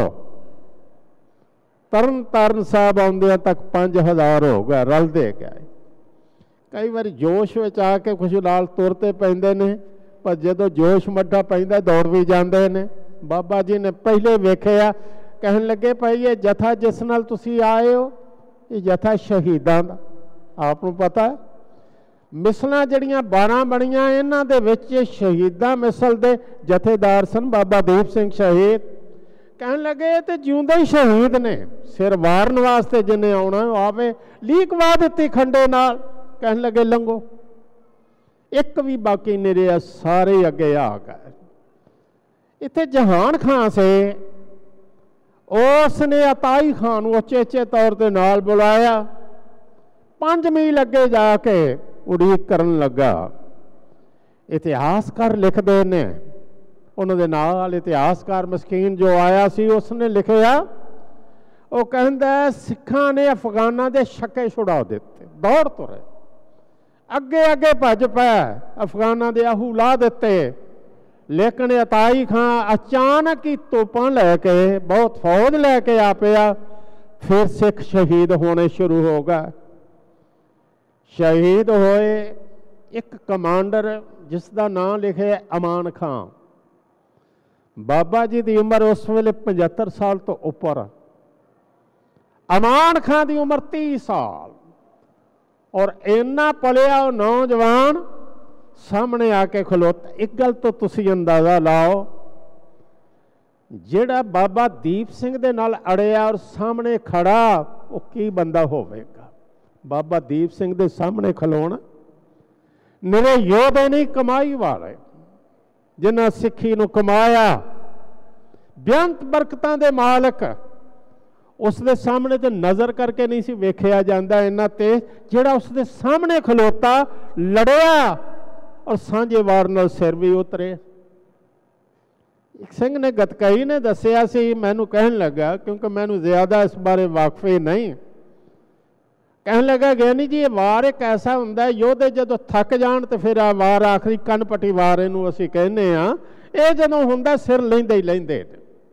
ਤਰਨ ਤਾਰਨ ਸਾਹਿਬ ਆਉਂਦਿਆਂ ਤੱਕ ਪੰਜ ਹਜ਼ਾਰ ਹੋ ਗਿਆ, ਰਲਦੇ ਗਏ। ਕਈ ਵਾਰੀ ਜੋਸ਼ ਵਿੱਚ ਆ ਕੇ ਕੁਝ ਨਾਲ ਤੁਰਤੇ ਪੈਂਦੇ ਨੇ, ਪਰ ਜਦੋਂ ਜੋਸ਼ ਮੱਠਾ ਪੈਂਦਾ ਦੌੜ ਵੀ ਜਾਂਦੇ ਨੇ। ਬਾਬਾ ਜੀ ਨੇ ਪਹਿਲੇ ਵੇਖਿਆ, ਕਹਿਣ ਲੱਗੇ, ਭਾਈ ਇਹ ਜਥਾ ਜਿਸ ਨਾਲ ਤੁਸੀਂ ਆਏ ਹੋ, ਇਹ ਜਥਾ ਸ਼ਹੀਦਾਂ ਦਾ। ਆਪ ਨੂੰ ਪਤਾ ਮਿਸਲਾਂ ਜਿਹੜੀਆਂ ਬਾਰਾਂ ਬਣੀਆਂ, ਇਹਨਾਂ ਦੇ ਵਿੱਚ ਸ਼ਹੀਦਾਂ ਮਿਸਲ ਦੇ ਜਥੇਦਾਰ ਸਨ ਬਾਬਾ ਦੀਪ ਸਿੰਘ ਸ਼ਹੀਦ। ਕਹਿਣ ਲੱਗੇ ਤੇ ਜਿਉਂਦੇ ਹੀ ਸ਼ਹੀਦ ਨੇ, ਸਿਰ ਵਾਰਨ ਵਾਸਤੇ ਜਿੰਨੇ ਆਉਣਾ ਆਵੇ। ਲੀਕ ਵਾ ਦਿੱਤੀ ਖੰਡੇ ਨਾਲ। ਕਹਿਣ ਲੱਗੇ ਲੰਘੋ। ਇੱਕ ਵੀ ਬਾਕੀ ਨਹੀਂ ਰਿਹਾ, ਸਾਰੇ ਅੱਗੇ ਆ ਗਏ। ਇੱਥੇ ਜਹਾਨ ਖਾਨ ਸੇ, ਉਸ ਨੇ ਅਤਾਈ ਖਾਨ ਨੂੰ ਉਚੇਚੇ ਤੌਰ ਤੇ ਨਾਲ ਬੁਲਾਇਆ। ਪੰਜ ਮੀਲ ਅੱਗੇ ਜਾ ਕੇ ਉਡੀਕ ਕਰਨ ਲੱਗਾ। ਇਤਿਹਾਸਕਾਰ ਲਿਖਦੇ ਨੇ, ਉਹਨਾਂ ਦੇ ਨਾਲ ਇਤਿਹਾਸਕਾਰ ਮਸਕੀਨ ਜੋ ਆਇਆ ਸੀ ਉਸਨੇ ਲਿਖਿਆ, ਉਹ ਕਹਿੰਦਾ ਸਿੱਖਾਂ ਨੇ ਅਫਗਾਨਾਂ ਦੇ ਛੱਕੇ ਛੁਡਾ ਦਿੱਤੇ, ਦੌੜ ਤੁਰੇ, ਅੱਗੇ ਅੱਗੇ ਭੱਜ ਪਏ, ਅਫਗਾਨਾਂ ਦੇ ਆਹੂ ਲਾ ਦਿੱਤੇ। ਲੇਕਿਨ ਅਤਾਈ ਖਾਂ ਅਚਾਨਕ ਹੀ ਤੋਪਾਂ ਲੈ ਕੇ, ਬਹੁਤ ਫੌਜ ਲੈ ਕੇ ਆ ਪਿਆ। ਫਿਰ ਸਿੱਖ ਸ਼ਹੀਦ ਹੋਣੇ ਸ਼ੁਰੂ ਹੋ ਗਏ। ਸ਼ਹੀਦ ਹੋਏ ਇੱਕ ਕਮਾਂਡਰ ਜਿਸ ਦਾ ਨਾਂ ਲਿਖਿਆ ਅਮਾਨ ਖਾਂ। ਬਾਬਾ ਜੀ ਦੀ ਉਮਰ ਉਸ ਵੇਲੇ ਪਝੱਤਰ ਸਾਲ ਤੋਂ ਉੱਪਰ। ਅਮਾਨ ਖਾਂ ਦੀ ਉਮਰ ਤੀਹ ਸਾਲ। ਔਰ ਇੰਨਾ ਪਲਿਆ ਉਹ ਨੌਜਵਾਨ ਸਾਹਮਣੇ ਆ ਕੇ ਖਲੋਤਾ। ਇੱਕ ਗੱਲ ਤੋਂ ਤੁਸੀਂ ਅੰਦਾਜ਼ਾ ਲਾਓ, ਜਿਹੜਾ ਬਾਬਾ ਦੀਪ ਸਿੰਘ ਦੇ ਨਾਲ ਅੜਿਆ ਔਰ ਸਾਹਮਣੇ ਖੜਾ, ਉਹ ਕੀ ਬੰਦਾ ਹੋਵੇਗਾ। ਬਾਬਾ ਦੀਪ ਸਿੰਘ ਦੇ ਸਾਹਮਣੇ ਖਲੋਣਾ। ਨਿਰੇ ਯੋਧੇ ਨਹੀਂ, ਕਮਾਈ ਵਾਲੇ, ਜਿਨ੍ਹਾਂ ਸਿੱਖੀ ਨੂੰ ਕਮਾਇਆ, ਬੇਅੰਤ ਬਰਕਤਾਂ ਦੇ ਮਾਲਕ। ਉਸ ਦੇ ਸਾਹਮਣੇ ਤੇ ਨਜ਼ਰ ਕਰਕੇ ਨਹੀਂ ਸੀ ਵੇਖਿਆ ਜਾਂਦਾ ਇੰਨਾ ਤੇਜ਼। ਜਿਹੜਾ ਉਸ ਦੇ ਸਾਹਮਣੇ ਖਲੋਤਾ, ਲੜਿਆ ਔਰ ਸਾਂਝੇ ਵਾਰ ਨਾਲ ਸਿਰ ਵੀ ਉਤਰੇ। ਇੱਕ ਸਿੰਘ ਨੇ ਗਤਕਾਈ ਨੇ ਦੱਸਿਆ ਸੀ, ਮੈਨੂੰ ਕਹਿਣ ਲੱਗਾ, ਕਿਉਂਕਿ ਮੈਨੂੰ ਜ਼ਿਆਦਾ ਇਸ ਬਾਰੇ ਵਾਕਫ ਨਹੀਂ, ਕਹਿਣ ਲੱਗਾ ਗਿਆਨੀ ਜੀ ਇਹ ਵਾਰ ਇੱਕ ਐਸਾ ਹੁੰਦਾ, ਯੋਧੇ ਜਦੋਂ ਥੱਕ ਜਾਣ ਤੇ ਫਿਰ ਆ ਵਾਰ ਆਖਰੀ ਕੰਨਪੱਟੀ ਵਾਰ ਇਹਨੂੰ ਅਸੀਂ ਕਹਿੰਦੇ ਹਾਂ, ਇਹ ਜਦੋਂ ਹੁੰਦਾ ਸਿਰ ਲੈਂਦੇ ਹੀ ਲੈਂਦੇ।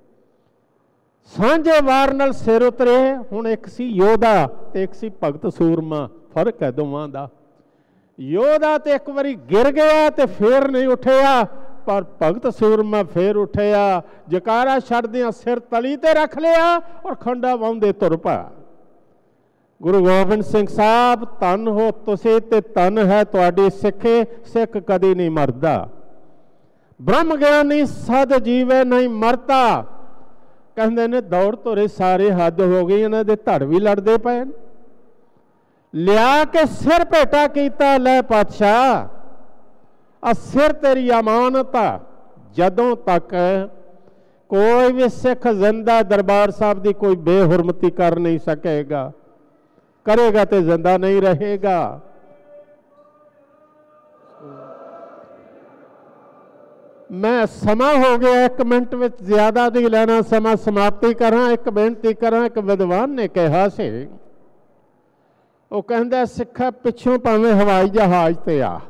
ਸਾਂਝੇ ਵਾਰ ਨਾਲ ਸਿਰ ਉਤਰੇ। ਹੁਣ ਇੱਕ ਸੀ ਯੋਧਾ ਤੇ ਇੱਕ ਸੀ ਭਗਤ ਸੂਰਮਾ, ਫਰਕ ਹੈ ਦੋਵਾਂ ਦਾ। ਯੋਧਾ ਤੇ ਇੱਕ ਵਾਰੀ ਗਿਰ ਗਿਆ ਤੇ ਫੇਰ ਨਹੀਂ ਉੱਠਿਆ, ਪਰ ਭਗਤ ਸੂਰਮਾ ਫੇਰ ਉੱਠਿਆ। ਜਕਾਰਾ ਛੱਡਦਿਆਂ ਸਿਰ ਤਲੀ ਤੇ ਰੱਖ ਲਿਆ ਔਰ ਖੰਡਾ ਵਾਉਂਦੇ ਤੁਰ ਪਿਆ। ਗੁਰੂ ਗੋਬਿੰਦ ਸਿੰਘ ਸਾਹਿਬ, ਧੰਨ ਹੋ ਤੁਸੀਂ ਤੇ ਧੰਨ ਹੈ ਤੁਹਾਡੀ ਸਿੱਖੀ। ਸਿੱਖ ਕਦੀ ਨਹੀਂ ਮਰਦਾ। ਬ੍ਰਹਮ ਗਿਆਨੀ ਸਦ ਜੀਵੇ ਨਹੀਂ ਮਰਦਾ। ਕਹਿੰਦੇ ਨੇ ਦੌੜ ਤੁਰੇ ਸਾਰੇ, ਹੱਦ ਹੋ ਗਈ, ਇਹਨਾਂ ਦੇ ਧੜ ਵੀ ਲੜਦੇ ਪਏ। ਲਿਆ ਕੇ ਸਿਰ ਭੇਟਾ ਕੀਤਾ, ਲੈ ਪਾਤਸ਼ਾਹ ਆ ਸਿਰ ਤੇਰੀ ਅਮਾਨਤ ਆ। ਜਦੋਂ ਤੱਕ ਕੋਈ ਵੀ ਸਿੱਖ ਜ਼ਿੰਦਾ ਦਰਬਾਰ ਸਾਹਿਬ ਦੀ ਕੋਈ ਬੇਹੁਰਮਤੀ ਕਰ ਨਹੀਂ ਸਕੇਗਾ, ਕਰੇਗਾ ਤੇ ਜ਼ਿੰਦਾ ਨਹੀਂ ਰਹੇਗਾ। ਮੈਂ ਸਮਾਂ ਹੋ ਗਿਆ, ਇੱਕ ਮਿੰਟ ਵਿੱਚ ਜ਼ਿਆਦਾ ਨਹੀਂ ਲੈਣਾ ਸਮਾਂ, ਸਮਾਪਤੀ ਕਰਾਂ। ਇੱਕ ਬੇਨਤੀ ਕਰਾਂ, ਇੱਕ ਵਿਦਵਾਨ ਨੇ ਕਿਹਾ ਸੀ, ਉਹ ਕਹਿੰਦਾ ਸਿੱਖਾ ਪਿੱਛੋਂ ਭਾਵੇਂ ਹਵਾਈ ਜਹਾਜ਼ ਤੇ ਆ,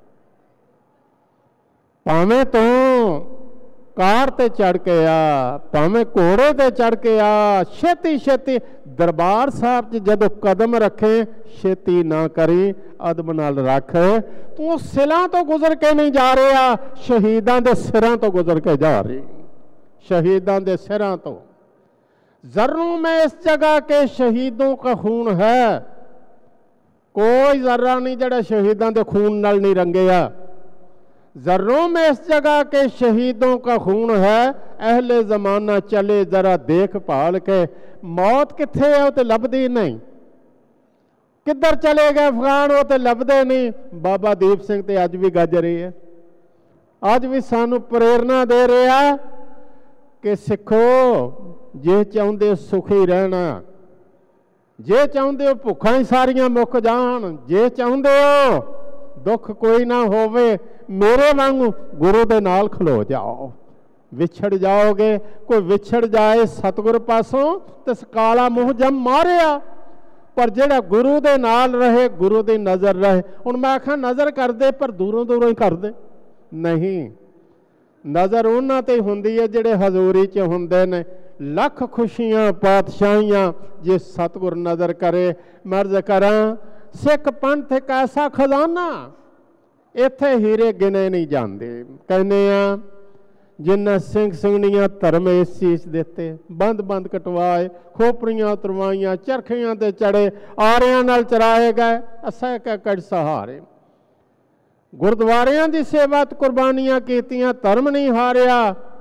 ਭਾਵੇਂ ਤੂੰ ਕਾਰ ਤੇ ਚੜ ਕੇ ਆ, ਭਾਵੇਂ ਘੋੜੇ ਤੇ ਚੜ ਕੇ ਆ, ਛੇਤੀ ਛੇਤੀ ਦਰਬਾਰ ਸਾਹਿਬ 'ਚ ਜਦੋਂ ਕਦਮ ਰੱਖੇ ਛੇਤੀ ਨਾ ਕਰੀ, ਅਦਬ ਨਾਲ ਰੱਖ। ਤੂੰ ਸਿਲਾਂ ਤੋਂ ਗੁਜ਼ਰ ਕੇ ਨਹੀਂ ਜਾ ਰਿਹਾ, ਸ਼ਹੀਦਾਂ ਦੇ ਸਿਰਾਂ ਤੋਂ ਗੁਜ਼ਰ ਕੇ ਜਾ ਰਹੀ। शहीदों के सिरों तो जर्रों में इस जगह के शहीदों का खून है, कोई जर्रा नहीं जड़ा शहीदों के खून नाल नहीं रंगया। जर्रों में इस जगह के शहीदों का खून है, अहले जमाना चले जरा देख भाल के, मौत किथे है वो तो लभदी नहीं, किधर चले गए अफगान वो तो लभदे नहीं। बाबा दीप सिंह तो अज भी गज रही है, अज भी सानू प्रेरणा दे रहा कि सिखो जे चाहते सुखी रहना, जे चाहते हो भुखा ही सारियां मुक जान, जे चाहते हो दुख कोई ना होवे, मेरे वांगू गुरु दे नाल खलो जाओ। विछड़ जाओगे, कोई विछड़ जाए सतगुर पासों तो काला मुँह जम मारिया, पर जेड़ा गुरु दे नाल रहे, गुरु दी नज़र रहे। हुण मैं आखा नज़र कर दे पर दूरों दूरों ही कर दे, नहीं, नज़र उन्हां ते हुंदी है जिहड़े हजूरी च हुंदे ने। लख खुशियां पातशाहियां जे सतगुर नज़र करे। मर्ज करा सिख पंथ एक ऐसा खजाना, इत्थे हीरे गिने नहीं जाते। कहने आ जिन्ना सिंह सिंगनियां धर्म इस चीज देते, बंद बंद कटवाए, खोपड़ियां उतरवाइयां, चरखियां ते चढ़े, आरियां नाल चराए गए, असह के कड़ सहारे। गुरुद्वारियां दी सेवा कुर्बानियां कीतियां, धर्म नहीं हारिया।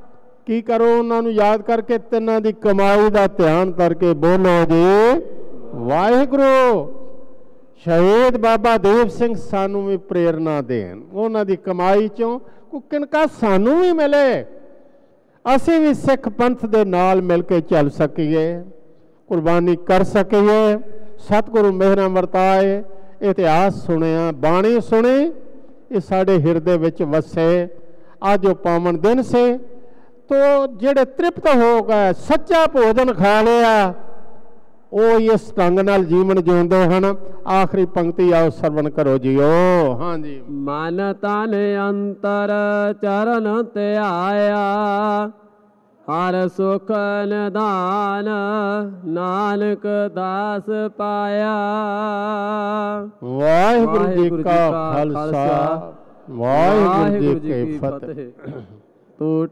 ਕੀ ਕਰੋ, ਉਹਨਾਂ ਨੂੰ ਯਾਦ ਕਰਕੇ ਤਿੰਨਾਂ ਦੀ ਕਮਾਈ ਦਾ ਧਿਆਨ ਕਰਕੇ ਬੋਲੋ ਜੀ ਵਾਹਿਗੁਰੂ। ਸ਼ਹੀਦ ਬਾਬਾ ਦੀਪ ਸਿੰਘ ਸਾਨੂੰ ਵੀ ਪ੍ਰੇਰਨਾ ਦੇਣ, ਉਹਨਾਂ ਦੀ ਕਮਾਈ ਚੋਂ ਕੋਈ ਕਿਣਕਾ ਸਾਨੂੰ ਵੀ ਮਿਲੇ, ਅਸੀਂ ਵੀ ਸਿੱਖ ਪੰਥ ਦੇ ਨਾਲ ਮਿਲ ਕੇ ਚੱਲ ਸਕੀਏ, ਕੁਰਬਾਨੀ ਕਰ ਸਕੀਏ। ਸਤਿਗੁਰੂ ਮਿਹਰਾਂ ਵਰਤਾਏ, ਇਤਿਹਾਸ ਸੁਣਿਆ, ਬਾਣੀ ਸੁਣੀ, ਇਹ ਸਾਡੇ ਹਿਰਦੇ ਵਿੱਚ ਵਸੇ। ਅੱਜ ਉਹ ਪਾਵਨ ਦਿਨ ਸੇ, ਤੋ ਜਿਹੜੇ ਤ੍ਰਿਪਤ ਹੋ ਗਏ, ਸੱਚਾ ਭੋਜਨ ਖਾ ਲਿਆ, ਉਹ ਇਸ ਢੰਗ ਨਾਲ ਜੀਵਨ ਜਿਉਂਦੇ ਹਨ। ਆਖਰੀ ਪੰਕਤੀ ਆਓ ਸਰਵਣ ਕਰੋ ਜੀਓ। ਹਾਂਜੀ। ਮਨ ਤਨ ਅੰਤਰ ਚਰਨ ਧਿਆਇਆ, ਹਰ ਸੁਖ ਨਿਧਾਨ ਨਾਨਕ ਦਾਸ ਪਾਇਆ। ਵਾਹਿਗੁਰੂ ਜੀ ਕਾ ਖਾਲਸਾ, ਵਾਹਿਗੁਰੂ ਜੀ ਕੀ ਫਤਿਹ। ਤੋ